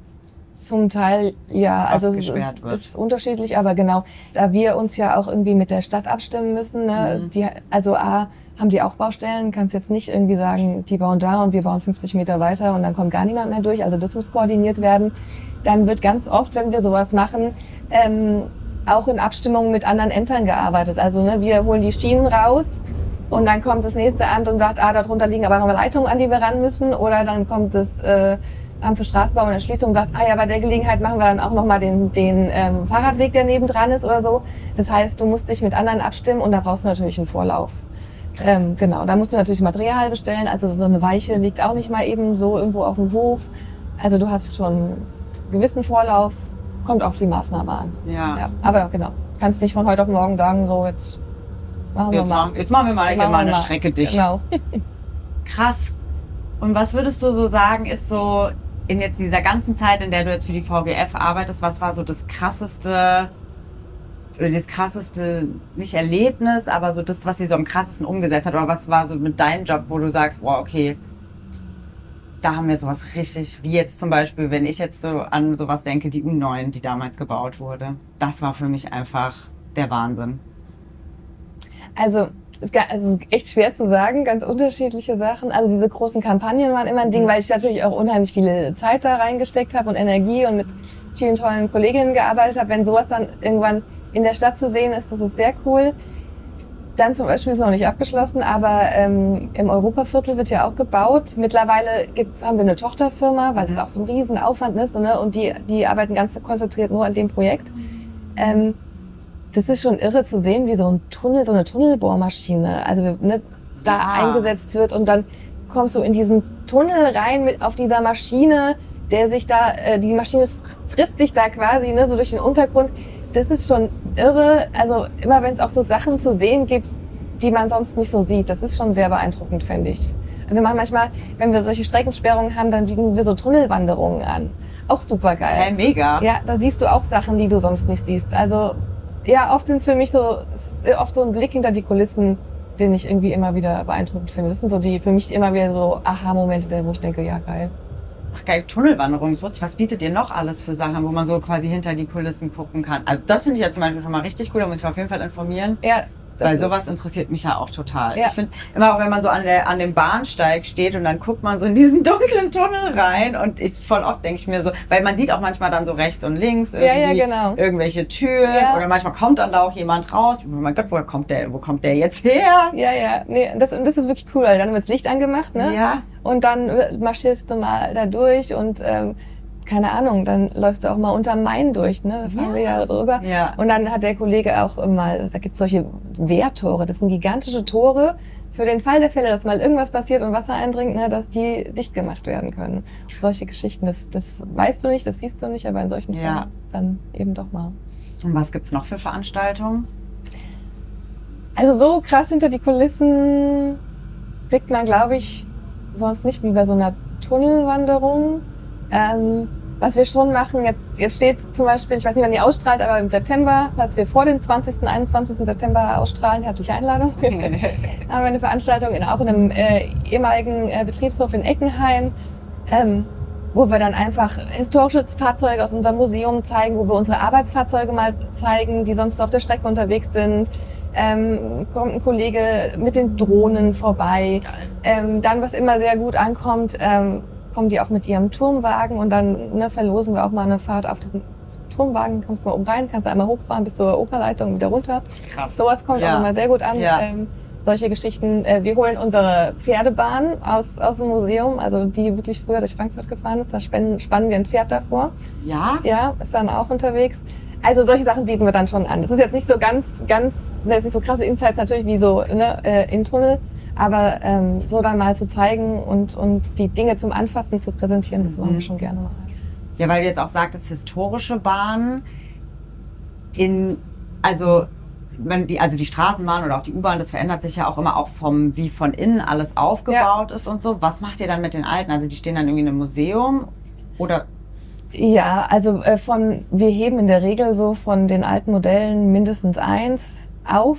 Zum Teil, ja, also Was es gesperrt ist, wird. ist unterschiedlich, aber genau, da wir uns ja auch irgendwie mit der Stadt abstimmen müssen, ne, Mhm. die, also A, haben die auch Baustellen, kannst jetzt nicht irgendwie sagen, die bauen da und wir bauen fünfzig Meter weiter und dann kommt gar niemand mehr durch, also das muss koordiniert werden. Dann wird ganz oft, wenn wir sowas machen, ähm, auch in Abstimmung mit anderen Ämtern gearbeitet. Also ne, wir holen die Schienen raus und dann kommt das nächste Amt und sagt, ah, darunter liegen aber noch Leitungen, an die wir ran müssen, oder dann kommt das äh, Amt für Straßenbau und Erschließung und sagt, ah ja, bei der Gelegenheit machen wir dann auch nochmal den, den ähm, Fahrradweg, der nebendran ist oder so. Das heißt, du musst dich mit anderen abstimmen und da brauchst du natürlich einen Vorlauf. Ähm, genau, da musst du natürlich Material bestellen, also so eine Weiche liegt auch nicht mal eben so irgendwo auf dem Hof. Also du hast schon einen gewissen Vorlauf, kommt auf die Maßnahme an. Ja. Ja, aber genau, kannst nicht von heute auf morgen sagen, so jetzt machen Jetzt, wir mal. machen, jetzt machen wir mal, hier Machen mal wir eine mal. Strecke dicht. Genau. Krass. Und was würdest du so sagen, ist so in jetzt dieser ganzen Zeit, in der du jetzt für die V G F arbeitest, was war so das krasseste, oder das krasseste, nicht Erlebnis, aber so das, was sie so am krassesten umgesetzt hat, oder was war so mit deinem Job, wo du sagst, wow, okay, da haben wir sowas richtig, wie jetzt zum Beispiel, wenn ich jetzt so an sowas denke, die U neun, die damals gebaut wurde. Das war für mich einfach der Wahnsinn. Also, es ist also echt schwer zu sagen, ganz unterschiedliche Sachen. Also diese großen Kampagnen waren immer ein Ding, Mhm. weil ich natürlich auch unheimlich viele Zeit da reingesteckt habe und Energie und mit vielen tollen Kolleginnen gearbeitet habe. Wenn sowas dann irgendwann in der Stadt zu sehen ist, das ist sehr cool. Dann zum Beispiel ist noch nicht abgeschlossen, aber ähm, im Europaviertel wird ja auch gebaut. Mittlerweile gibt's, haben wir eine Tochterfirma, weil das auch so ein Riesenaufwand ist, ne? Und die, die arbeiten ganz konzentriert nur an dem Projekt. Ähm, das ist schon irre zu sehen, wie so ein Tunnel, so eine Tunnelbohrmaschine, also ne, da Ja. eingesetzt wird und dann kommst du in diesen Tunnel rein mit auf dieser Maschine, der sich da, äh, die Maschine frisst sich da quasi ne, so durch den Untergrund. Das ist schon irre. Also immer wenn es auch so Sachen zu sehen gibt, die man sonst nicht so sieht, das ist schon sehr beeindruckend, finde ich. Wir machen manchmal, wenn wir solche Streckensperrungen haben, dann bieten wir so Tunnelwanderungen an. Auch super geil. Hey, mega. Ja, da siehst du auch Sachen, die du sonst nicht siehst. Also ja, oft sind es für mich so, oft so ein Blick hinter die Kulissen, den ich irgendwie immer wieder beeindruckend finde. Das sind so die für mich immer wieder so Aha-Momente, wo ich denke, ja geil. Ach geil, Tunnelwanderung, das wusste ich. Was bietet ihr noch alles für Sachen, wo man so quasi hinter die Kulissen gucken kann? Also das finde ich ja zum Beispiel schon mal richtig cool, da muss ich mich auf jeden Fall informieren. Ja, das Weil ist- sowas interessiert mich ja auch total. Ja. Ich finde immer auch, wenn man so an, der, an dem Bahnsteig steht und dann guckt man so in diesen dunklen Tunnel rein und ich voll oft denke ich mir so, weil man sieht auch manchmal dann so rechts und links Ja, irgendwie ja, genau. irgendwelche Türen Ja. oder manchmal kommt dann da auch jemand raus. Oh mein Gott, woher kommt der, wo kommt der jetzt her? Ja, ja, nee, das, das ist wirklich cool, weil dann wird's Licht angemacht, ne? Ja. Und dann marschierst du mal da durch und ähm, keine Ahnung, dann läufst du auch mal unterm Main durch, ne? Da fahren Ja. wir ja drüber. Ja. Und dann hat der Kollege auch mal, da gibt's solche Wehrtore, das sind gigantische Tore für den Fall der Fälle, dass mal irgendwas passiert und Wasser eindringt, ne, dass die dicht gemacht werden können. Solche Geschichten, das, das weißt du nicht, das siehst du nicht, aber in solchen Fällen Ja. dann eben doch mal. Und was gibt's noch für Veranstaltungen? Also so krass hinter die Kulissen blickt man, glaube ich, sonst nicht wie bei so einer Tunnelwanderung. Ähm, was wir schon machen, jetzt, jetzt steht zum Beispiel, ich weiß nicht, wann die ausstrahlt, aber im September, falls wir vor dem zwanzigsten, einundzwanzigsten September ausstrahlen, herzliche Einladung, haben wir eine Veranstaltung in, auch in einem äh, ehemaligen äh, Betriebshof in Eckenheim, ähm, wo wir dann einfach historische Fahrzeuge aus unserem Museum zeigen, wo wir unsere Arbeitsfahrzeuge mal zeigen, die sonst auf der Strecke unterwegs sind. Ähm, kommt ein Kollege mit den Drohnen vorbei. Ähm, dann, was immer sehr gut ankommt, ähm, kommen die auch mit ihrem Turmwagen und dann ne, verlosen wir auch mal eine Fahrt auf den Turmwagen. Kommst du mal oben rein, kannst du einmal hochfahren bis zur Operleitung und wieder runter. Krass. Sowas kommt Ja. auch immer sehr gut an. Ja. Ähm, solche Geschichten. Äh, wir holen unsere Pferdebahn aus, aus dem Museum, also die wirklich früher durch Frankfurt gefahren ist. Da spannen, spannen wir ein Pferd davor. Ja? Ja, ist dann auch unterwegs. Also solche Sachen bieten wir dann schon an. Das ist jetzt nicht so ganz, ganz, das ist nicht so krasse Insights natürlich wie so ne, äh, im Tunnel, aber ähm, so dann mal zu zeigen und, und die Dinge zum Anfassen zu präsentieren, das machen wir schon gerne mal. Ja, weil du jetzt auch sagtest, historische Bahnen in, also wenn die, also die Straßenbahn oder auch die U-Bahn, das verändert sich ja auch immer auch vom, wie von innen alles aufgebaut ja. ist und so. Was macht ihr dann mit den alten? Also die stehen dann irgendwie in einem Museum oder? Ja, also äh, von, wir heben in der Regel so von den alten Modellen mindestens eins auf.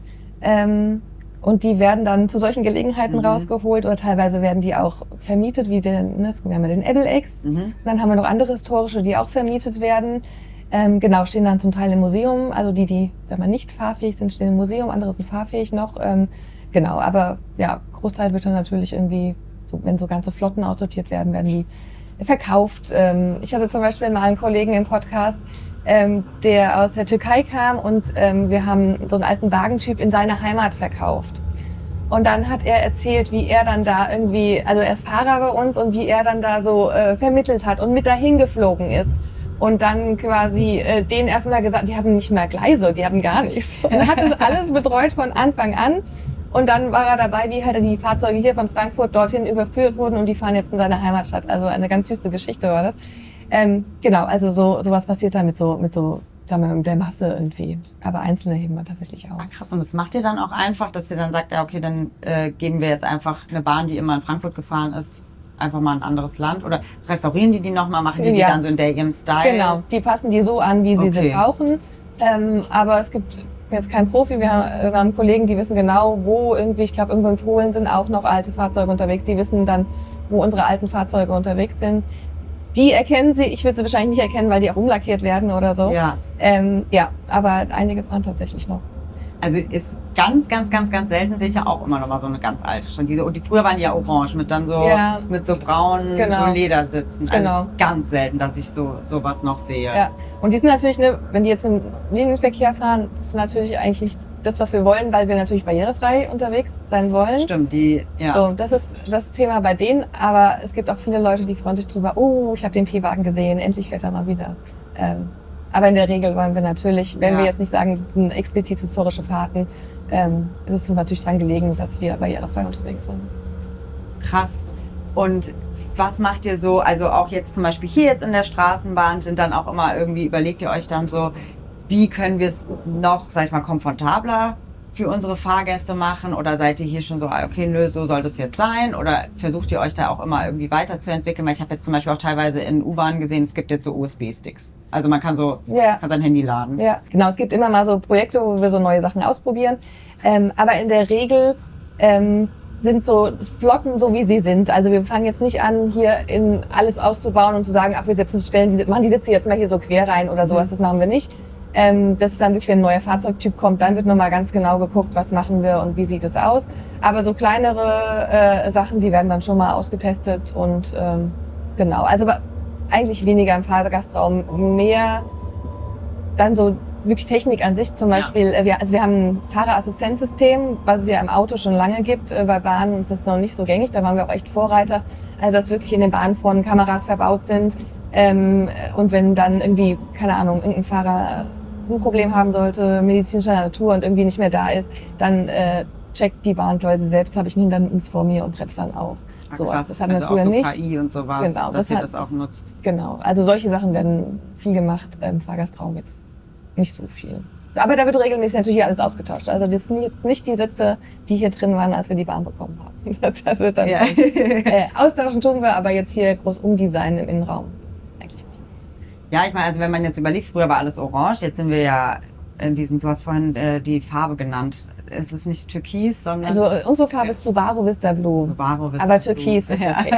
Ähm, und die werden dann zu solchen Gelegenheiten mhm. rausgeholt oder teilweise werden die auch vermietet, wie den, ne, wir haben ja den Ebel-Ex. Mhm. Dann haben wir noch andere historische, die auch vermietet werden. Ähm, genau, stehen dann zum Teil im Museum. Also die, die sag mal, nicht fahrfähig sind, stehen im Museum, andere sind fahrfähig noch. Ähm, genau, aber ja, Großteil wird dann natürlich irgendwie, so, wenn so ganze Flotten aussortiert werden, werden die verkauft. Ähm, ich hatte zum Beispiel mal einen Kollegen im Podcast, ähm, der aus der Türkei kam und ähm, wir haben so einen alten Wagentyp in seiner Heimat verkauft. Und dann hat er erzählt, wie er dann da irgendwie, also er ist Fahrer bei uns und wie er dann da so äh, vermittelt hat und mit dahin geflogen ist. Und dann quasi äh, denen erstmal gesagt, die haben nicht mehr Gleise, die haben gar nichts. Und er hat das alles betreut von Anfang an. Und dann war er dabei, wie halt die Fahrzeuge hier von Frankfurt dorthin überführt wurden und die fahren jetzt in seine Heimatstadt. Also eine ganz süße Geschichte war das. Ähm, genau, also so sowas passiert da mit so, mit so, sagen wir mal, mit der Masse irgendwie. Aber Einzelne heben wir tatsächlich auch. Ah, krass, und das macht ihr dann auch einfach, dass ihr dann sagt, ja okay, dann äh, geben wir jetzt einfach eine Bahn, die immer in Frankfurt gefahren ist, einfach mal ein anderes Land? Oder restaurieren die die nochmal, machen die ja. die dann so in der ihrem Style? Genau, die passen die so an, wie sie okay. sie brauchen. Ähm, aber es gibt jetzt kein Profi, wir haben, wir haben Kollegen, die wissen genau, wo irgendwie, ich glaube irgendwo in Polen sind auch noch alte Fahrzeuge unterwegs, die wissen dann, wo unsere alten Fahrzeuge unterwegs sind. Die erkennen sie, ich würde sie wahrscheinlich nicht erkennen, weil die auch umlackiert werden oder so. Ja. Ähm, ja, aber einige fahren tatsächlich noch. Also ist ganz, ganz, ganz, ganz selten sicher auch immer noch mal so eine ganz alte schon. Diese, und die früher waren die ja orange mit dann so, ja. mit so braunen genau. so Ledersitzen. Also genau. ganz selten, dass ich so sowas noch sehe. Ja. Und die sind natürlich, ne, wenn die jetzt im Linienverkehr fahren, das ist natürlich eigentlich nicht das, was wir wollen, weil wir natürlich barrierefrei unterwegs sein wollen. Stimmt, die, ja. So, das ist das Thema bei denen. Aber es gibt auch viele Leute, die freuen sich drüber, oh, ich habe den P-Wagen gesehen, endlich fährt er mal wieder. Ähm, Aber in der Regel wollen wir natürlich, wenn ja. wir jetzt nicht sagen, das sind explizit historische Fahrten, ähm, ist es uns natürlich dran gelegen, dass wir barrierefrei unterwegs sind. Krass. Und was macht ihr so, also auch jetzt zum Beispiel hier jetzt in der Straßenbahn sind dann auch immer irgendwie, überlegt ihr euch dann so, wie können wir es noch, sag ich mal, komfortabler für unsere Fahrgäste machen? Oder seid ihr hier schon so, okay, nö, so soll das jetzt sein? Oder versucht ihr euch da auch immer irgendwie weiterzuentwickeln? Weil ich habe jetzt zum Beispiel auch teilweise in U-Bahn gesehen, es gibt jetzt so U S B-Sticks. Also man kann so ja. kann sein Handy laden. Ja, genau. Es gibt immer mal so Projekte, wo wir so neue Sachen ausprobieren. Ähm, aber in der Regel ähm, sind so Flotten so, wie sie sind. Also wir fangen jetzt nicht an, hier in alles auszubauen und zu sagen, ach, wir setzen Stellen, die, machen die Sitze jetzt mal hier so quer rein oder sowas. Mhm. Das machen wir nicht. Ähm, das ist dann wirklich, wenn ein neuer Fahrzeugtyp kommt, dann wird nochmal ganz genau geguckt, was machen wir und wie sieht es aus. Aber so kleinere äh, Sachen, die werden dann schon mal ausgetestet und ähm, genau. Also eigentlich weniger im Fahrgastraum, mehr dann so wirklich Technik an sich. Zum Beispiel, ja. wir, also wir haben ein Fahrerassistenzsystem, was es ja im Auto schon lange gibt. Bei Bahnen ist das noch nicht so gängig, da waren wir auch echt Vorreiter. Also dass wirklich in den Bahnen vorne Kameras verbaut sind. Ähm, und wenn dann irgendwie, keine Ahnung, irgendein Fahrer ein Problem haben sollte, medizinischer Natur und irgendwie nicht mehr da ist, dann äh, checkt die Bahn quasi selbst, habe ich ein Hindernis vor mir und bremst dann auch. Ach, so, krass. Das hatten wir also früher auch so nicht. K I und sowas, genau, dass das ihr hat, das auch nutzt. Genau, also solche Sachen werden viel gemacht, im Fahrgastraum jetzt nicht so viel. Aber da wird regelmäßig natürlich alles ausgetauscht. Also das sind jetzt nicht die Sitze, die hier drin waren, als wir die Bahn bekommen haben. Das wird dann ja. schon, äh, austauschen tun wir, aber jetzt hier groß umdesignen im Innenraum. Ja, ich meine, also wenn man jetzt überlegt, früher war alles orange, jetzt sind wir ja in diesem, du hast vorhin äh, die Farbe genannt. Es ist nicht Türkis, sondern... Also äh, unsere Farbe ist Subaru Vista Blue. Subaru Vista aber Türkis Blue. ist okay.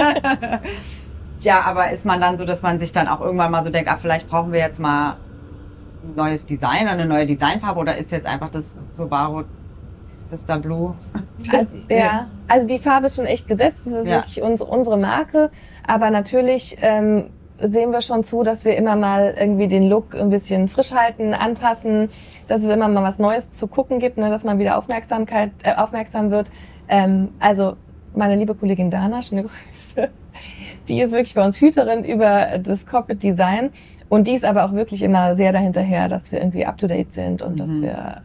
Ja, aber ist man dann so, dass man sich dann auch irgendwann mal so denkt, ach, vielleicht brauchen wir jetzt mal ein neues Design, eine neue Designfarbe, oder ist jetzt einfach das Subaru Vista Blue? Also, ja, also die Farbe ist schon echt gesetzt, das ist ja. wirklich unsere, unsere Marke, aber natürlich... Ähm, sehen wir schon zu, dass wir immer mal irgendwie den Look ein bisschen frisch halten, anpassen, dass es immer mal was Neues zu gucken gibt, ne, dass man wieder Aufmerksamkeit, äh, aufmerksam wird. Ähm, also meine liebe Kollegin Dana, schöne Grüße, die ist wirklich bei uns Hüterin über das Corporate Design und die ist aber auch wirklich immer sehr dahinterher, dass wir irgendwie up-to-date sind und mhm. dass wir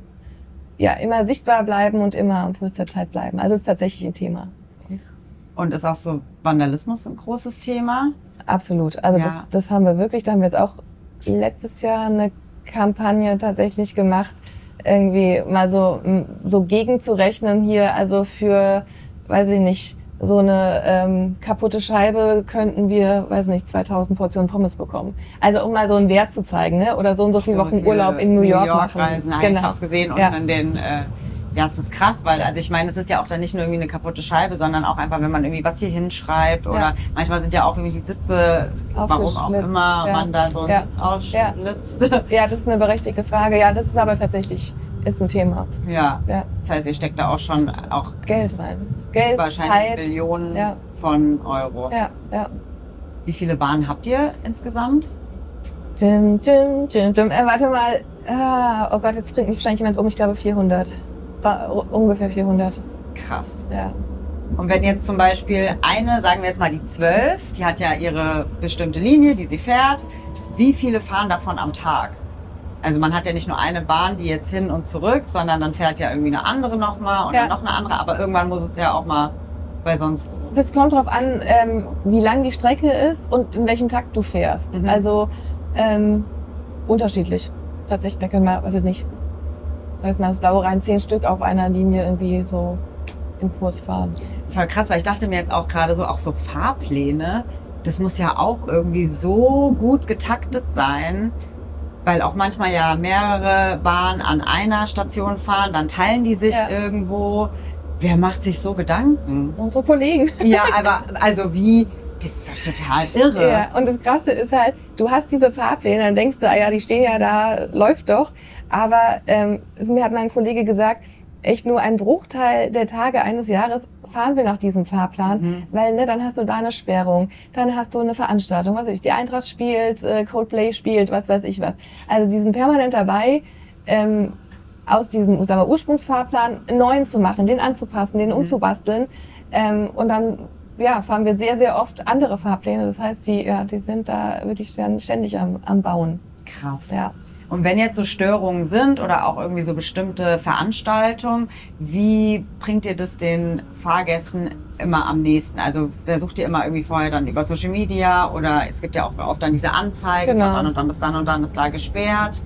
ja immer sichtbar bleiben und immer am Puls der Zeit bleiben. Also es ist tatsächlich ein Thema. Und ist auch so Vandalismus ein großes Thema? Absolut. Also ja. das, das haben wir wirklich. Da haben wir jetzt auch letztes Jahr eine Kampagne tatsächlich gemacht, irgendwie mal so, so gegenzurechnen hier. Also für, weiß ich nicht, so eine ähm, kaputte Scheibe könnten wir, weiß nicht, zweitausend Portionen Pommes bekommen. Also um mal so einen Wert zu zeigen, ne? Oder so und so viele so Wochen viel Urlaub in New York, New York machen. Reisen, genau. Ich hab's gesehen und ja. dann den... Äh Ja, es ist krass, weil, also ich meine, es ist ja auch dann nicht nur irgendwie eine kaputte Scheibe, sondern auch einfach, wenn man irgendwie was hier hinschreibt oder ja. manchmal sind ja auch irgendwie die Sitze, warum auch immer ja. man da so einen ja. Sitz ausschlitzt. Ja. ja, das ist eine berechtigte Frage. Ja, das ist aber tatsächlich, ist ein Thema. Ja, ja. Das heißt, ihr steckt da auch schon auch Geld rein. Geld, wahrscheinlich Zeit. Millionen ja. von Euro. Ja, ja. Wie viele Bahnen habt ihr insgesamt? Dim, dim, dim, dim. Äh, warte mal, ah, oh Gott, jetzt bringt mich wahrscheinlich jemand um, ich glaube vierhundert. Ungefähr vierhundert. Krass. Ja. Und wenn jetzt zum Beispiel eine, sagen wir jetzt mal die zwölf, die hat ja ihre bestimmte Linie, die sie fährt. Wie viele fahren davon am Tag? Also man hat ja nicht nur eine Bahn, die jetzt hin und zurück, sondern dann fährt ja irgendwie eine andere nochmal und ja. dann noch eine andere. Aber irgendwann muss es ja auch mal, weil sonst... Das kommt drauf an, ähm, wie lang die Strecke ist und in welchem Takt du fährst. Mhm. Also ähm, unterschiedlich. Tatsächlich, da können wir, was ist nicht... Weiß man, das Blaue Rhein, zehn Stück auf einer Linie irgendwie so im Kurs fahren. Voll krass, weil ich dachte mir jetzt auch gerade so, auch so Fahrpläne, das muss ja auch irgendwie so gut getaktet sein, weil auch manchmal ja mehrere Bahnen an einer Station fahren, dann teilen die sich ja. irgendwo. Wer macht sich so Gedanken? Unsere Kollegen. Ja, aber also wie... Das ist ja total irre. Ja, und das Krasse ist halt, du hast diese Fahrpläne, dann denkst du, ah ja, die stehen ja da, läuft doch. Aber ähm, mir hat mein Kollege gesagt, echt nur ein Bruchteil der Tage eines Jahres fahren wir nach diesem Fahrplan, mhm. weil ne, dann hast du da eine Sperrung, dann hast du eine Veranstaltung, was weiß ich, die Eintracht spielt, äh, Coldplay spielt, was weiß ich was. Also die sind permanent dabei, ähm, aus diesem sagen wir, Ursprungsfahrplan einen neuen zu machen, den anzupassen, den mhm. umzubasteln ähm, und dann ja, fahren wir sehr, sehr oft andere Fahrpläne. Das heißt, die, ja, die sind da wirklich ständig am, am Bauen. Krass. Ja. Und wenn jetzt so Störungen sind oder auch irgendwie so bestimmte Veranstaltungen, wie bringt ihr das den Fahrgästen immer am nächsten? Also versucht ihr immer irgendwie vorher dann über Social Media oder es gibt ja auch oft dann diese Anzeigen, genau. von dann und dann bis dann und dann ist da gesperrt.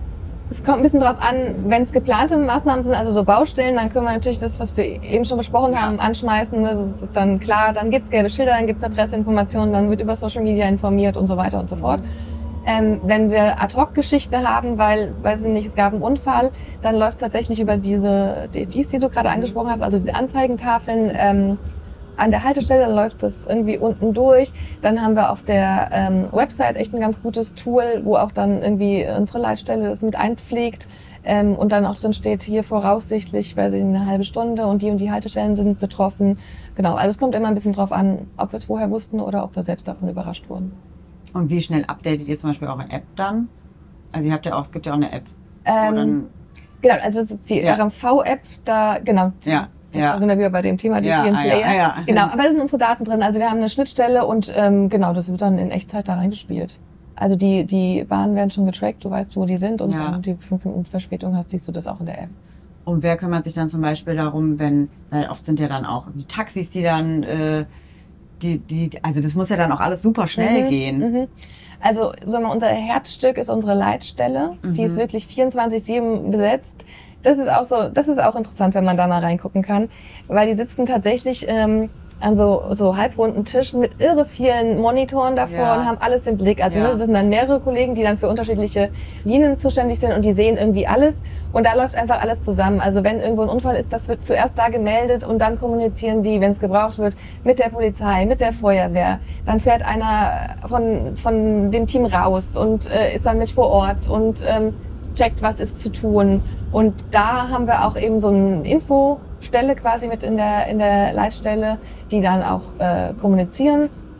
Es kommt ein bisschen drauf an, wenn es geplante Maßnahmen sind, also so Baustellen, dann können wir natürlich das, was wir eben schon besprochen ja. haben, anschmeißen. Das ist dann klar, dann gibt's gelbe Schilder, dann gibt's eine Presseinformation, dann wird über Social Media informiert und so weiter und so fort. Ähm, wenn wir Ad-Hoc-Geschichte haben, weil, weiß ich nicht, es gab einen Unfall, dann läuft tatsächlich über diese D F Is, die du gerade angesprochen hast, also diese Anzeigentafeln, ähm, an der Haltestelle läuft das irgendwie unten durch. Dann haben wir auf der ähm, Website echt ein ganz gutes Tool, wo auch dann irgendwie unsere Leitstelle das mit einpflegt ähm, und dann auch drin steht, hier voraussichtlich, weiß ich, eine halbe Stunde und die und die Haltestellen sind betroffen. Genau, also es kommt immer ein bisschen drauf an, ob wir es vorher wussten oder ob wir selbst davon überrascht wurden. Und wie schnell updatet ihr zum Beispiel eure App dann? Also ihr habt ja auch, es gibt ja auch eine App. Ähm, dann, genau, also das ist die ja. R M V-App, da, genau. Ja. Ja. Da sind wir wieder bei dem Thema, die ja, vielen ah, Player. Ja, ja. Genau, aber da sind unsere Daten drin. Also wir haben eine Schnittstelle und ähm, genau, das wird dann in Echtzeit da reingespielt. Also die die Bahnen werden schon getrackt, du weißt, wo die sind und ja. wenn du fünf Minuten Verspätung hast, siehst du das auch in der App. Und wer kümmert sich dann zum Beispiel darum, wenn, weil oft sind ja dann auch die Taxis, die dann, äh, die, die, also das muss ja dann auch alles super schnell mhm, gehen. Mhm. Also sagen wir, unser Herzstück ist unsere Leitstelle. Mhm. Die ist wirklich vierundzwanzig sieben besetzt. Das ist auch so, das ist auch interessant, wenn man da mal reingucken kann, weil die sitzen tatsächlich ähm, an so, so halbrunden Tischen mit irre vielen Monitoren davor ja. und haben alles im Blick. Also ja. ne, das sind dann mehrere Kollegen, die dann für unterschiedliche Linien zuständig sind und die sehen irgendwie alles und da läuft einfach alles zusammen. Also wenn irgendwo ein Unfall ist, das wird zuerst da gemeldet und dann kommunizieren die, wenn es gebraucht wird, mit der Polizei, mit der Feuerwehr. Dann fährt einer von, von dem Team raus und äh, ist dann mit vor Ort und ähm, checkt, was ist zu tun. Und da haben wir auch eben so eine Infostelle quasi mit in der, in der Leitstelle, die dann auch äh, kommunizieren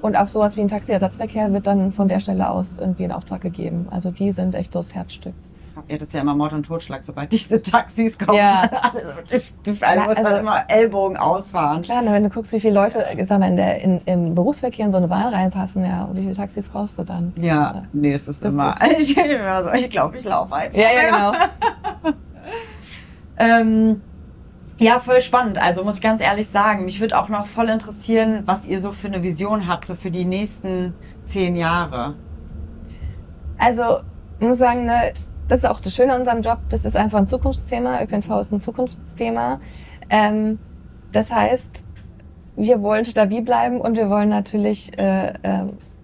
Und auch sowas wie ein Taxiersatzverkehr wird dann von der Stelle aus irgendwie in Auftrag gegeben. Also die sind echt das Herzstück. Ja, das ist ja immer Mord und Totschlag, sobald diese Taxis kommen. Ja. Also, du musst dann immer Ellbogen ausfahren. Klar, wenn du guckst, wie viele Leute ich sag mal, in der, in, im Berufsverkehr in so eine Bahn reinpassen, ja, und wie viele Taxis brauchst du dann? Ja, nee, das ist das immer, ist, ich, also, ich glaube, ich laufe einfach. Ja, ja, genau. ähm, ja, voll spannend. Also muss ich ganz ehrlich sagen, mich würde auch noch voll interessieren, was ihr so für eine Vision habt, so für die nächsten zehn Jahre. Also, ich muss sagen, ne, das ist auch das Schöne an unserem Job, das ist einfach ein Zukunftsthema. Ö P N V ist ein Zukunftsthema. Ähm, das heißt, wir wollen stabil bleiben und wir wollen natürlich, äh, äh,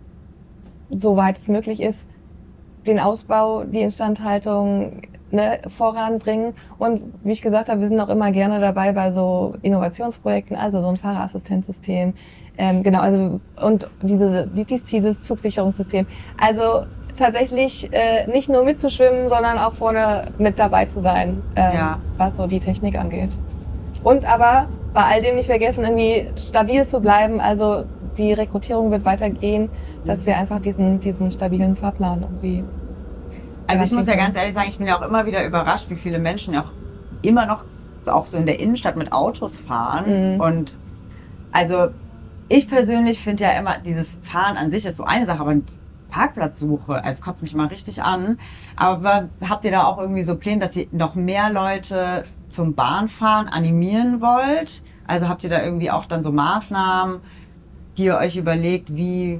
soweit es möglich ist, den Ausbau, die Instandhaltung ne, voranbringen. Und wie ich gesagt habe, wir sind auch immer gerne dabei bei so Innovationsprojekten, also so ein Fahrerassistenzsystem. Ähm, genau, also und diese, dieses Zugsicherungssystem. Also tatsächlich äh, nicht nur mitzuschwimmen, sondern auch vorne mit dabei zu sein, ähm, ja. was so die Technik angeht. Und aber bei all dem nicht vergessen, irgendwie stabil zu bleiben. Also die Rekrutierung wird weitergehen, dass wir einfach diesen, diesen stabilen Fahrplan irgendwie. Also ich muss ja ganz ehrlich sagen, ich bin ja auch immer wieder überrascht, wie viele Menschen auch immer noch auch so in der Innenstadt mit Autos fahren. Mhm. Und also ich persönlich finde ja immer, dieses Fahren an sich ist so eine Sache, aber Parkplatzsuche, also es kotzt mich immer richtig an. Aber habt ihr da auch irgendwie so Pläne, dass ihr noch mehr Leute zum Bahnfahren animieren wollt? Also habt ihr da irgendwie auch dann so Maßnahmen, die ihr euch überlegt, wie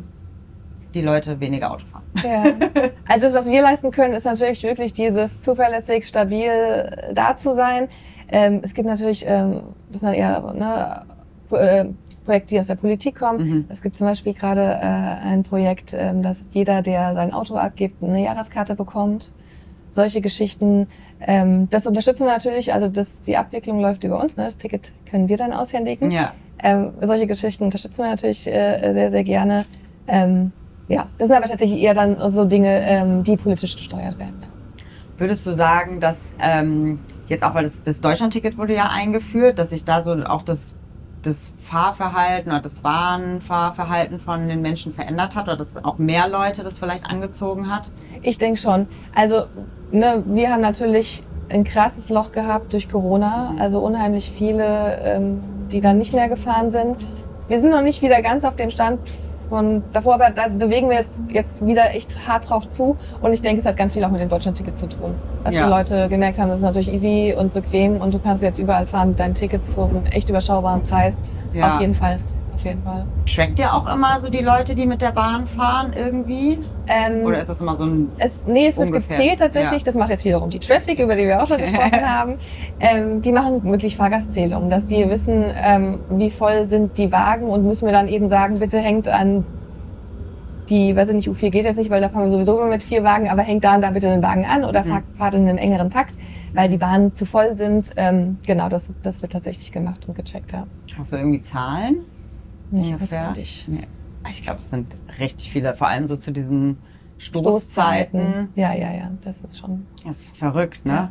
die Leute weniger Auto fahren? Ja. Also das, was wir leisten können, ist natürlich wirklich dieses zuverlässig, stabil da zu sein. Ähm, es gibt natürlich, ähm, das sind dann eher ne, äh, Projekte, die aus der Politik kommen. Mhm. Es gibt zum Beispiel gerade äh, ein Projekt, äh, dass jeder, der sein Auto abgibt, eine Jahreskarte bekommt. Solche Geschichten, ähm, das unterstützen wir natürlich. Also das, die Abwicklung läuft über uns. Ne? Das Ticket können wir dann aushändigen. Ja. Ähm, solche Geschichten unterstützen wir natürlich äh, sehr, sehr gerne. Ähm, ja, das sind aber tatsächlich eher dann so Dinge, ähm, die politisch gesteuert werden. Würdest du sagen, dass ähm, jetzt auch, weil das, das Deutschlandticket wurde ja eingeführt, dass sich da so auch das das Fahrverhalten oder das Bahnfahrverhalten von den Menschen verändert hat oder dass auch mehr Leute das vielleicht angezogen hat? Ich denke schon. Also ne, wir haben natürlich ein krasses Loch gehabt durch Corona, also unheimlich viele, ähm, die dann nicht mehr gefahren sind. Wir sind noch nicht wieder ganz auf dem Stand von davor, aber da bewegen wir jetzt, jetzt wieder echt hart drauf zu. Und ich denke, es hat ganz viel auch mit dem Deutschlandticket zu tun. Dass ja. die Leute gemerkt haben, das ist natürlich easy und bequem und du kannst jetzt überall fahren mit deinen Tickets zu einem echt überschaubaren Preis. Ja. Auf jeden Fall. Auf jeden Fall. Trackt ihr auch immer so die Leute, die mit der Bahn fahren irgendwie? Ähm, Oder ist das immer so ein es, Nee, es wird ungefähr gezählt tatsächlich. Ja. Das macht jetzt wiederum die Traffic, über die wir auch schon gesprochen haben. Ähm, die machen wirklich Fahrgastzählungen, dass die wissen, ähm, wie voll sind die Wagen und müssen wir dann eben sagen, bitte hängt an die, weiß ich nicht, U vier geht jetzt nicht, weil da fahren wir sowieso immer mit vier Wagen, aber hängt da und da bitte den Wagen an oder mhm. fahrt, fahrt in einem engeren Takt, weil die Bahnen zu voll sind. Ähm, genau, das, das wird tatsächlich gemacht und gecheckt, ja. Hast du irgendwie Zahlen? Nicht ungefähr. Ich, nee. ich glaube, es sind richtig viele, vor allem so zu diesen Stoßzeiten. Stoßzeiten. Ja, ja, ja, das ist schon... Das ist verrückt, ne? Ja.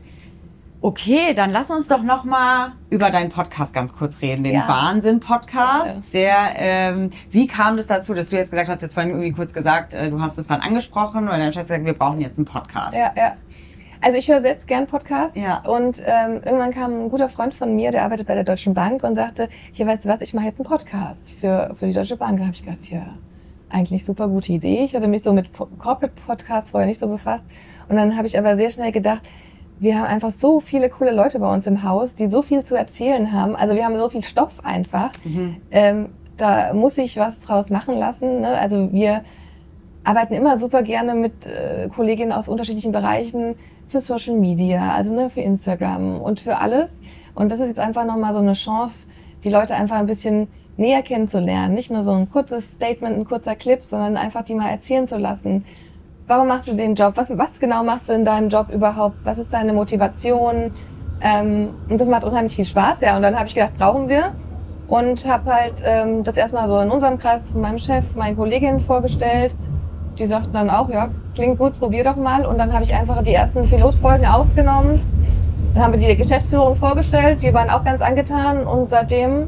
Okay, dann lass uns doch noch mal über deinen Podcast ganz kurz reden, den ja. Wahnsinn-Podcast. Ja. Der, ähm, wie kam das dazu, dass du jetzt gesagt hast, jetzt vorhin irgendwie kurz gesagt, äh, du hast es dann angesprochen und dann hast du gesagt, wir brauchen jetzt einen Podcast. Ja, ja. Also ich höre selbst gern Podcasts ja. und ähm, irgendwann kam ein guter Freund von mir, der arbeitet bei der Deutschen Bank und sagte, hier, weißt du was, ich mache jetzt einen Podcast für, für die Deutsche Bank. Da habe ich gedacht, ja, eigentlich super gute Idee. Ich hatte mich so mit Corporate Podcasts vorher nicht so befasst und dann habe ich aber sehr schnell gedacht, wir haben einfach so viele coole Leute bei uns im Haus, die so viel zu erzählen haben. Also wir haben so viel Stoff einfach. Mhm. Ähm, da muss ich was draus machen lassen. Ne? Also wir arbeiten immer super gerne mit äh, Kolleginnen aus unterschiedlichen Bereichen für Social Media, also ne, für Instagram und für alles. Und das ist jetzt einfach nochmal so eine Chance, die Leute einfach ein bisschen näher kennenzulernen. Nicht nur so ein kurzes Statement, ein kurzer Clip, sondern einfach die mal erzählen zu lassen. Warum machst du den Job? Was, was genau machst du in deinem Job überhaupt? Was ist deine Motivation? Ähm, und das macht unheimlich viel Spaß, ja. Und dann habe ich gedacht, brauchen wir. Und habe halt ähm, das erstmal so in unserem Kreis von meinem Chef, meinen Kolleginnen vorgestellt. Die sagten dann auch, ja, klingt gut, probier doch mal. Und dann habe ich einfach die ersten Pilotfolgen aufgenommen. Dann haben wir die der Geschäftsführung vorgestellt. Die waren auch ganz angetan. Und seitdem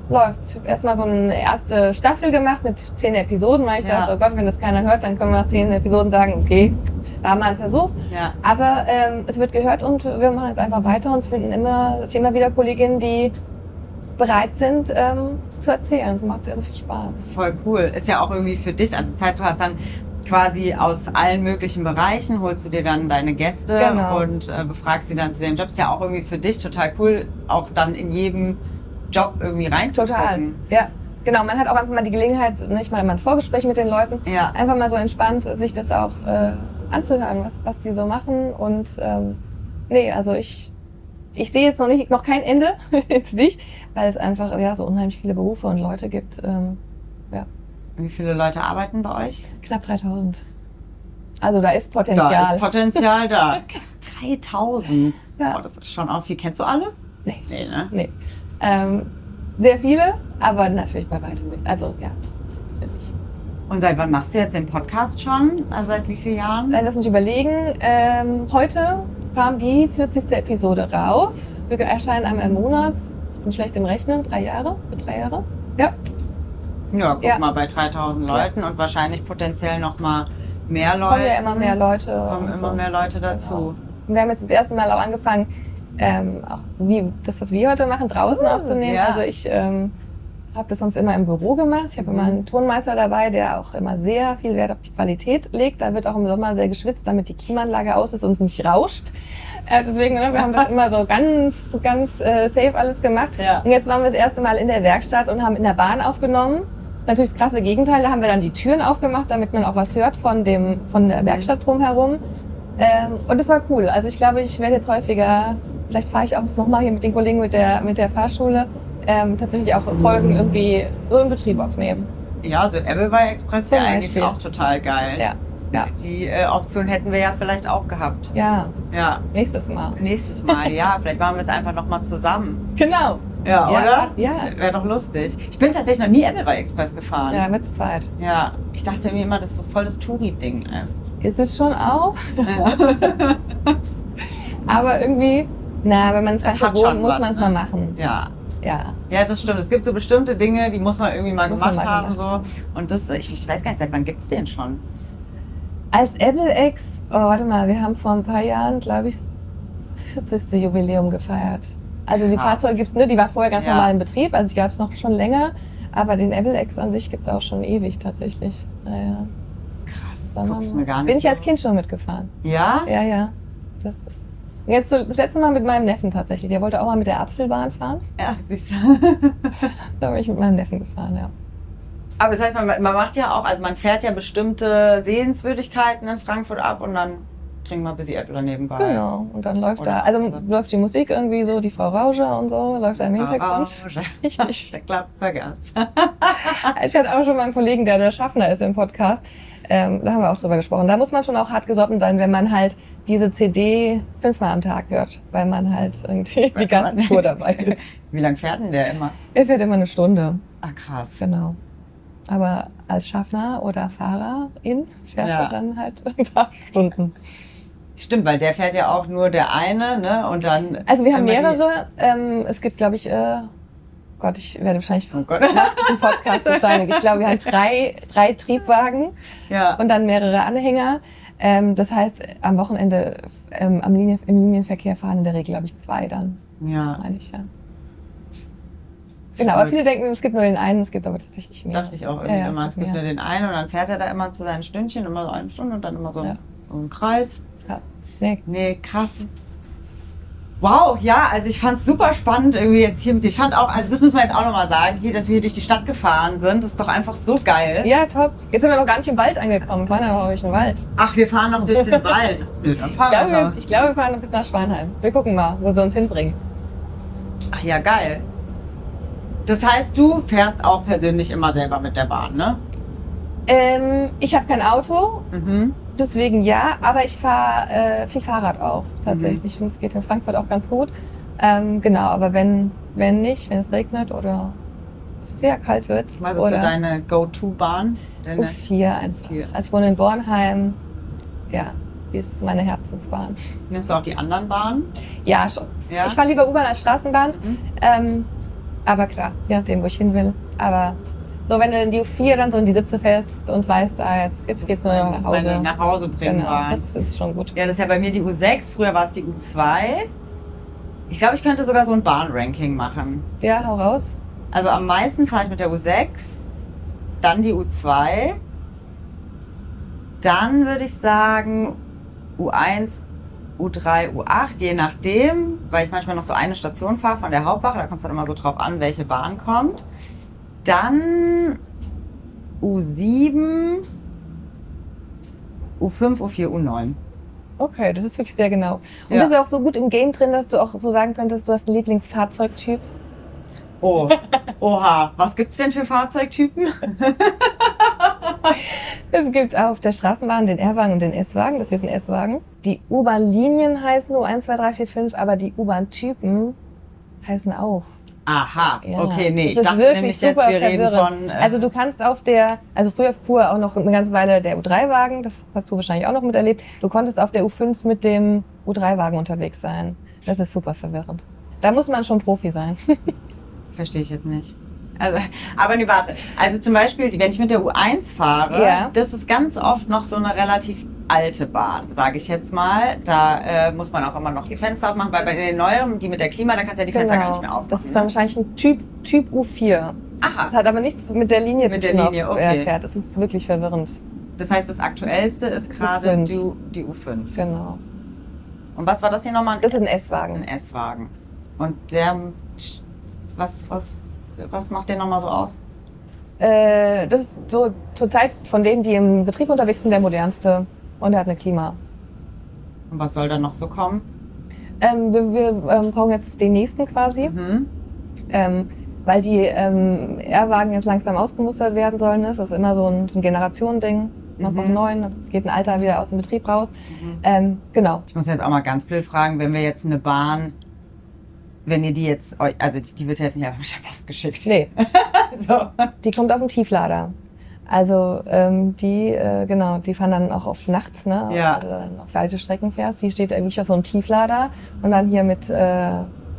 läuft. Ich habe erstmal so eine erste Staffel gemacht mit zehn Episoden, weil ich Ja. dachte, oh Gott, wenn das keiner hört, dann können wir nach zehn Episoden sagen, okay, da haben wir einen Versuch. Ja. Aber ähm, es wird gehört und wir machen jetzt einfach weiter und es finden immer, es sind immer wieder Kolleginnen, die bereit sind ähm, zu erzählen. Es macht irgendwie viel Spaß. Voll cool. Ist ja auch irgendwie für dich, also das heißt, du hast dann quasi aus allen möglichen Bereichen, holst du dir dann deine Gäste Genau. und äh, befragst sie dann zu den Jobs. Ist ja auch irgendwie für dich total cool, auch dann in jedem Job irgendwie reinzugucken. Total. Ja, genau. Man hat auch einfach mal die Gelegenheit, nicht mal immer ein Vorgespräch mit den Leuten, Ja. einfach mal so entspannt, sich das auch äh, anzuhören, was, was die so machen. Und ähm, nee, also ich, ich sehe jetzt noch nicht, noch kein Ende, jetzt nicht, weil es einfach ja so unheimlich viele Berufe und Leute gibt. Ähm, ja, Wie viele Leute arbeiten bei euch? knapp dreitausend. Also da ist Potenzial. Da ist Potenzial da. dreitausend. Ja. Oh, das ist schon auch viel. Kennst du alle? Nee. Nee, ne? Nee. Ähm, sehr viele, aber natürlich bei weitem nicht. Also ja, finde ich. Und seit wann machst du jetzt den Podcast schon? Also seit wie vielen Jahren? Lass mich überlegen. Ähm, heute kam die vierzigste Episode raus. Wir erscheinen einmal im Monat. Ich bin schlecht im Rechnen. Drei Jahre? Für drei Jahre? Ja. Ja, guck Ja. mal, bei dreitausend Leuten und wahrscheinlich potenziell noch mal mehr Leute. Kommen ja immer mehr Leute. Kommen und immer so. mehr Leute dazu. Genau. Und wir haben jetzt das erste Mal auch angefangen, ähm, auch wie das, was wir heute machen, draußen Uh, aufzunehmen. ja. Also ich ähm, habe das sonst immer im Büro gemacht. Ich habe Mhm. immer einen Tonmeister dabei, der auch immer sehr viel Wert auf die Qualität legt. Da wird auch im Sommer sehr geschwitzt, damit die Klimaanlage aus ist und es nicht rauscht. Äh, deswegen, ne, wir haben das immer so ganz, ganz äh, safe alles gemacht. Ja. Und jetzt waren wir das erste Mal in der Werkstatt und haben in der Bahn aufgenommen. Natürlich das krasse Gegenteil, da haben wir dann die Türen aufgemacht, damit man auch was hört von, dem, von der Werkstatt drumherum. Ähm, und das war cool. Also ich glaube, ich werde jetzt häufiger, vielleicht fahre ich auch nochmal hier mit den Kollegen mit der, mit der Fahrschule, ähm, tatsächlich auch Folgen irgendwie so im Betrieb aufnehmen. Ja, so ein Appleby Express wäre Zum eigentlich Beispiel. auch total geil. Ja, ja. Die äh, Option hätten wir ja vielleicht auch gehabt. Ja, Ja, nächstes Mal. nächstes Mal, ja, vielleicht machen wir es einfach nochmal zusammen. Genau. Ja, Ja, oder? ja. Wäre doch lustig. Ich bin tatsächlich noch nie Appleby Express gefahren. Ja, wird's Zeit. Ja, ich dachte mir immer, das ist so voll das Touri-Ding. ey. Ist es schon auch? Ja. Aber irgendwie, na, wenn man in Es hat Frankfurt schon wohnt, muss was, man es ne? mal machen. ja. Ja. Ja, das stimmt. Es gibt so bestimmte Dinge, die muss man irgendwie mal Muss man gemacht mal haben. gemacht So. Und das, ich, ich weiß gar nicht, seit wann gibt's den schon? Als Apple X, oh, warte mal, wir haben vor ein paar Jahren, glaube ich, vierzigste Jubiläum gefeiert. Also die Krass. Fahrzeuge gibt's, ne, die war vorher ganz Ja. normal in Betrieb, also ich gab es noch schon länger, aber den Apple X an sich gibt's auch schon ewig tatsächlich. Naja, Krass, dann guck's haben- mir gar nicht bin ich so. als Kind schon mitgefahren. Ja? Ja, ja. Das, jetzt so, das letzte Mal mit meinem Neffen tatsächlich. Der wollte auch mal mit der Apfelbahn fahren. Ja, süß. Da bin ich mit meinem Neffen gefahren, ja. Aber das heißt, man, man macht ja auch, also man fährt ja bestimmte Sehenswürdigkeiten in Frankfurt ab und dann trinkt man ein bisschen Apple nebenbei. Genau. Und dann läuft Oder da, also Apfel. läuft die Musik irgendwie so, die Frau Rauscher und so, läuft da im Hintergrund. Orange. Richtig. Der klappt vergaß. Ich hatte auch schon mal einen Kollegen, der der Schaffner ist im Podcast. Ähm, da haben wir auch drüber gesprochen. Da muss man schon auch hart gesotten sein, wenn man halt diese C D fünfmal am Tag hört, weil man halt irgendwie die ganze Tour dabei ist. Wie lang fährt denn der immer? Er fährt immer eine Stunde, Ah, krass. genau. Aber als Schaffner oder Fahrerin fährst Ja. du dann halt ein paar Stunden. Stimmt, weil der fährt ja auch nur der eine, ne? Und dann. Also wir haben immer die- mehrere. Ähm, es gibt, glaube ich, äh, Gott, ich werde wahrscheinlich Oh Gott. nach diesem Podcast gesteinigt. Ich glaube, wir haben drei, drei Triebwagen Ja. und dann mehrere Anhänger. Ähm, das heißt, am Wochenende ähm, am Linien, im Linienverkehr fahren in der Regel, glaube ich, zwei dann, Ja. meine ich, ja. Genau, aber viele denken, es gibt nur den einen, es gibt aber tatsächlich mehr. Dachte ich auch irgendwie Ja, ja, immer. es Es gibt gibt mehr. nur den einen und dann fährt er da immer zu seinen Stündchen, immer so eine Stunde und dann immer so, Ja. so im Kreis. Nee. Nee, krass. Wow, ja, also ich fand's super spannend irgendwie jetzt hier mit dir. Ich fand auch, also das muss man jetzt auch nochmal sagen, hier, dass wir hier durch die Stadt gefahren sind, das ist doch einfach so geil. Ja, top. Jetzt sind wir noch gar nicht im Wald angekommen. Wir fahren ja noch durch den Wald. Ach, wir fahren noch durch den Wald. Nö, dann Ich fahren glaube, wir wir, ich glaube, wir fahren noch bis nach Schweinheim. Wir gucken mal, wo sie uns hinbringen. Ach ja, geil. Das heißt, du fährst auch persönlich immer selber mit der Bahn, ne? Ähm, ich habe kein Auto, Mhm. deswegen ja, aber ich fahre äh, viel Fahrrad auch tatsächlich. Ich finde, es geht in Frankfurt auch ganz gut. Ähm, genau, aber wenn, wenn nicht, wenn es regnet oder es sehr kalt wird. Was ist so oder deine Go-To-Bahn? U vier einfach. vier. Also ich wohne in Bornheim. Ja, die ist meine Herzensbahn. Nimmst du auch die anderen Bahnen? Ja, schon. Ja. Ich fahre lieber U-Bahn als Straßenbahn. Mhm. Ähm, Aber klar, je nachdem, wo ich hin will. Aber so, wenn du in die U vier dann so in die Sitze fährst und weißt, ah, jetzt, jetzt geht's nur nach Hause. Meine nach Hause bringen Genau, Bahn. das ist schon gut. Ja, das ist ja bei mir die U sechs. Früher war es die U zwei. Ich glaube, ich könnte sogar so ein Bahnranking machen. Ja, hau raus. Also am meisten fahre ich mit der U sechs, dann die U zwei, dann würde ich sagen U eins, U drei, U acht, je nachdem, weil ich manchmal noch so eine Station fahre von der Hauptwache, da kommt es dann immer so drauf an, welche Bahn kommt. Dann U sieben, U fünf, U vier, U neun. Okay, das ist wirklich sehr genau. Und Ja. bist du auch so gut im Game drin, dass du auch so sagen könntest, du hast einen Lieblingsfahrzeugtyp? Oh, oha, was gibt's denn für Fahrzeugtypen? Es gibt auf der Straßenbahn den R-Wagen und den S-Wagen. Das hier ist ein S-Wagen. Die U-Bahn-Linien heißen U eins, zwei, drei, vier, fünf, aber die U-Bahn-Typen heißen auch. Aha, Ja, okay, nee, das ich ist dachte wirklich nämlich jetzt, super wir reden verwirrend. von... Äh, Also du kannst auf der, also früher fuhr auch noch eine ganze Weile der U drei Wagen, das hast du wahrscheinlich auch noch miterlebt. Du konntest auf der U fünf mit dem U drei Wagen unterwegs sein. Das ist super verwirrend. Da muss man schon Profi sein. Verstehe ich jetzt nicht. Also, aber nee, warte. Also zum Beispiel, wenn ich mit der U eins fahre, Ja. das ist ganz oft noch so eine relativ alte Bahn, sage ich jetzt mal. Da äh, muss man auch immer noch die Fenster aufmachen, weil bei den neueren, die mit der Klima, da kannst du ja die Fenster gar nicht mehr aufmachen. Das ist dann wahrscheinlich ein Typ, Typ U vier. Aha, Das hat aber nichts mit der Linie Mit zu der tun, Linie, auf der okay. er fährt. Das ist wirklich verwirrend. das heißt, das aktuellste ist gerade U fünf. die, die U fünf. Genau. Und was war das hier nochmal? Das ist ein Ein S-Wagen. S-Wagen. Und der, was, was, was macht der nochmal so aus? Äh, das ist so zur Zeit von denen, die im Betrieb unterwegs sind, der modernste. Und er hat eine Klima. Und was soll da noch so kommen? Ähm, wir wir ähm, brauchen jetzt den nächsten quasi, Mhm. ähm, weil die ähm, R-Wagen jetzt langsam ausgemustert werden sollen. Das ist immer so ein, so ein Generationending. Man Mhm. braucht einen neuen, dann geht ein alter wieder aus dem Betrieb raus. Mhm. Ähm, genau. Ich muss jetzt auch mal ganz blöd fragen, wenn wir jetzt eine Bahn, wenn ihr die jetzt, eu- also die die wird ja jetzt nicht einfach mit der Post geschickt. Nee, So. die kommt auf den Tieflader. Also ähm, die, äh, genau, die fahren dann auch oft nachts, ne? Ja. Wenn du dann auf weite Strecken fährst. Die steht irgendwie auf so einem Tieflader und dann hier mit äh,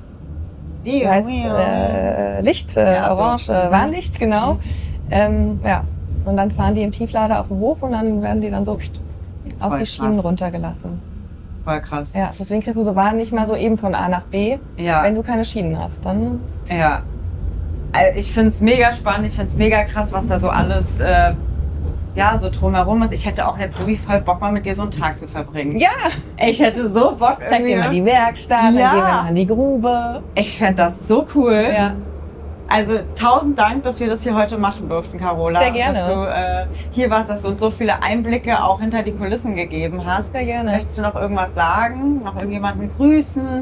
Die, wie heißt, äh, Licht, äh, Ja, so. orange äh, Mhm. Warnlicht, genau. Ähm, ja. Und dann fahren die im Tieflader auf dem Hof und dann werden die dann so auf Voll die Schienen krass. runtergelassen. Voll krass. Ja, deswegen kriegst du so Bahnen nicht mal so eben von A nach B, Ja, wenn du keine Schienen hast. Dann ja. Also ich find's mega spannend, ich find's mega krass, was da so alles, äh, ja, so drumherum ist. Ich hätte auch jetzt wirklich voll Bock, mal mit dir so einen Tag zu verbringen. ja, Ich hätte so Bock zeig dir mal irgendwie. die Werkstatt, dann Ja. gehen wir mal in die Grube. Ich fände das so cool. Ja, Also tausend Dank, dass wir das hier heute machen durften, Carola. Sehr gerne. Dass du äh, hier warst, dass du uns so viele Einblicke auch hinter die Kulissen gegeben hast. sehr gerne. Möchtest du noch irgendwas sagen? Noch irgendjemanden grüßen?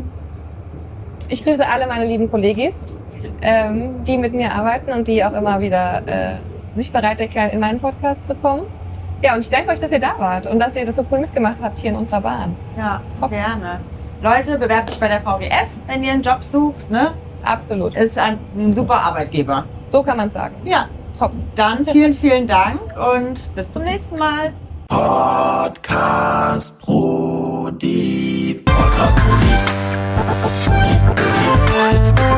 Ich grüße alle meine lieben Kollegis, ähm, die mit mir arbeiten und die auch immer wieder äh, sich bereit erklären, in meinen Podcast zu kommen. Ja, und ich danke euch, dass ihr da wart und dass ihr das so cool mitgemacht habt hier in unserer Bahn. Ja, Top. gerne. Leute, bewerbt euch bei der V W F, wenn ihr einen Job sucht. Ne? Absolut. Ist ein, ein super Arbeitgeber. So kann man sagen. Ja, Top. dann vielen, vielen Dank und bis zum nächsten Mal. Podcast Brudi. Podcast Brudi.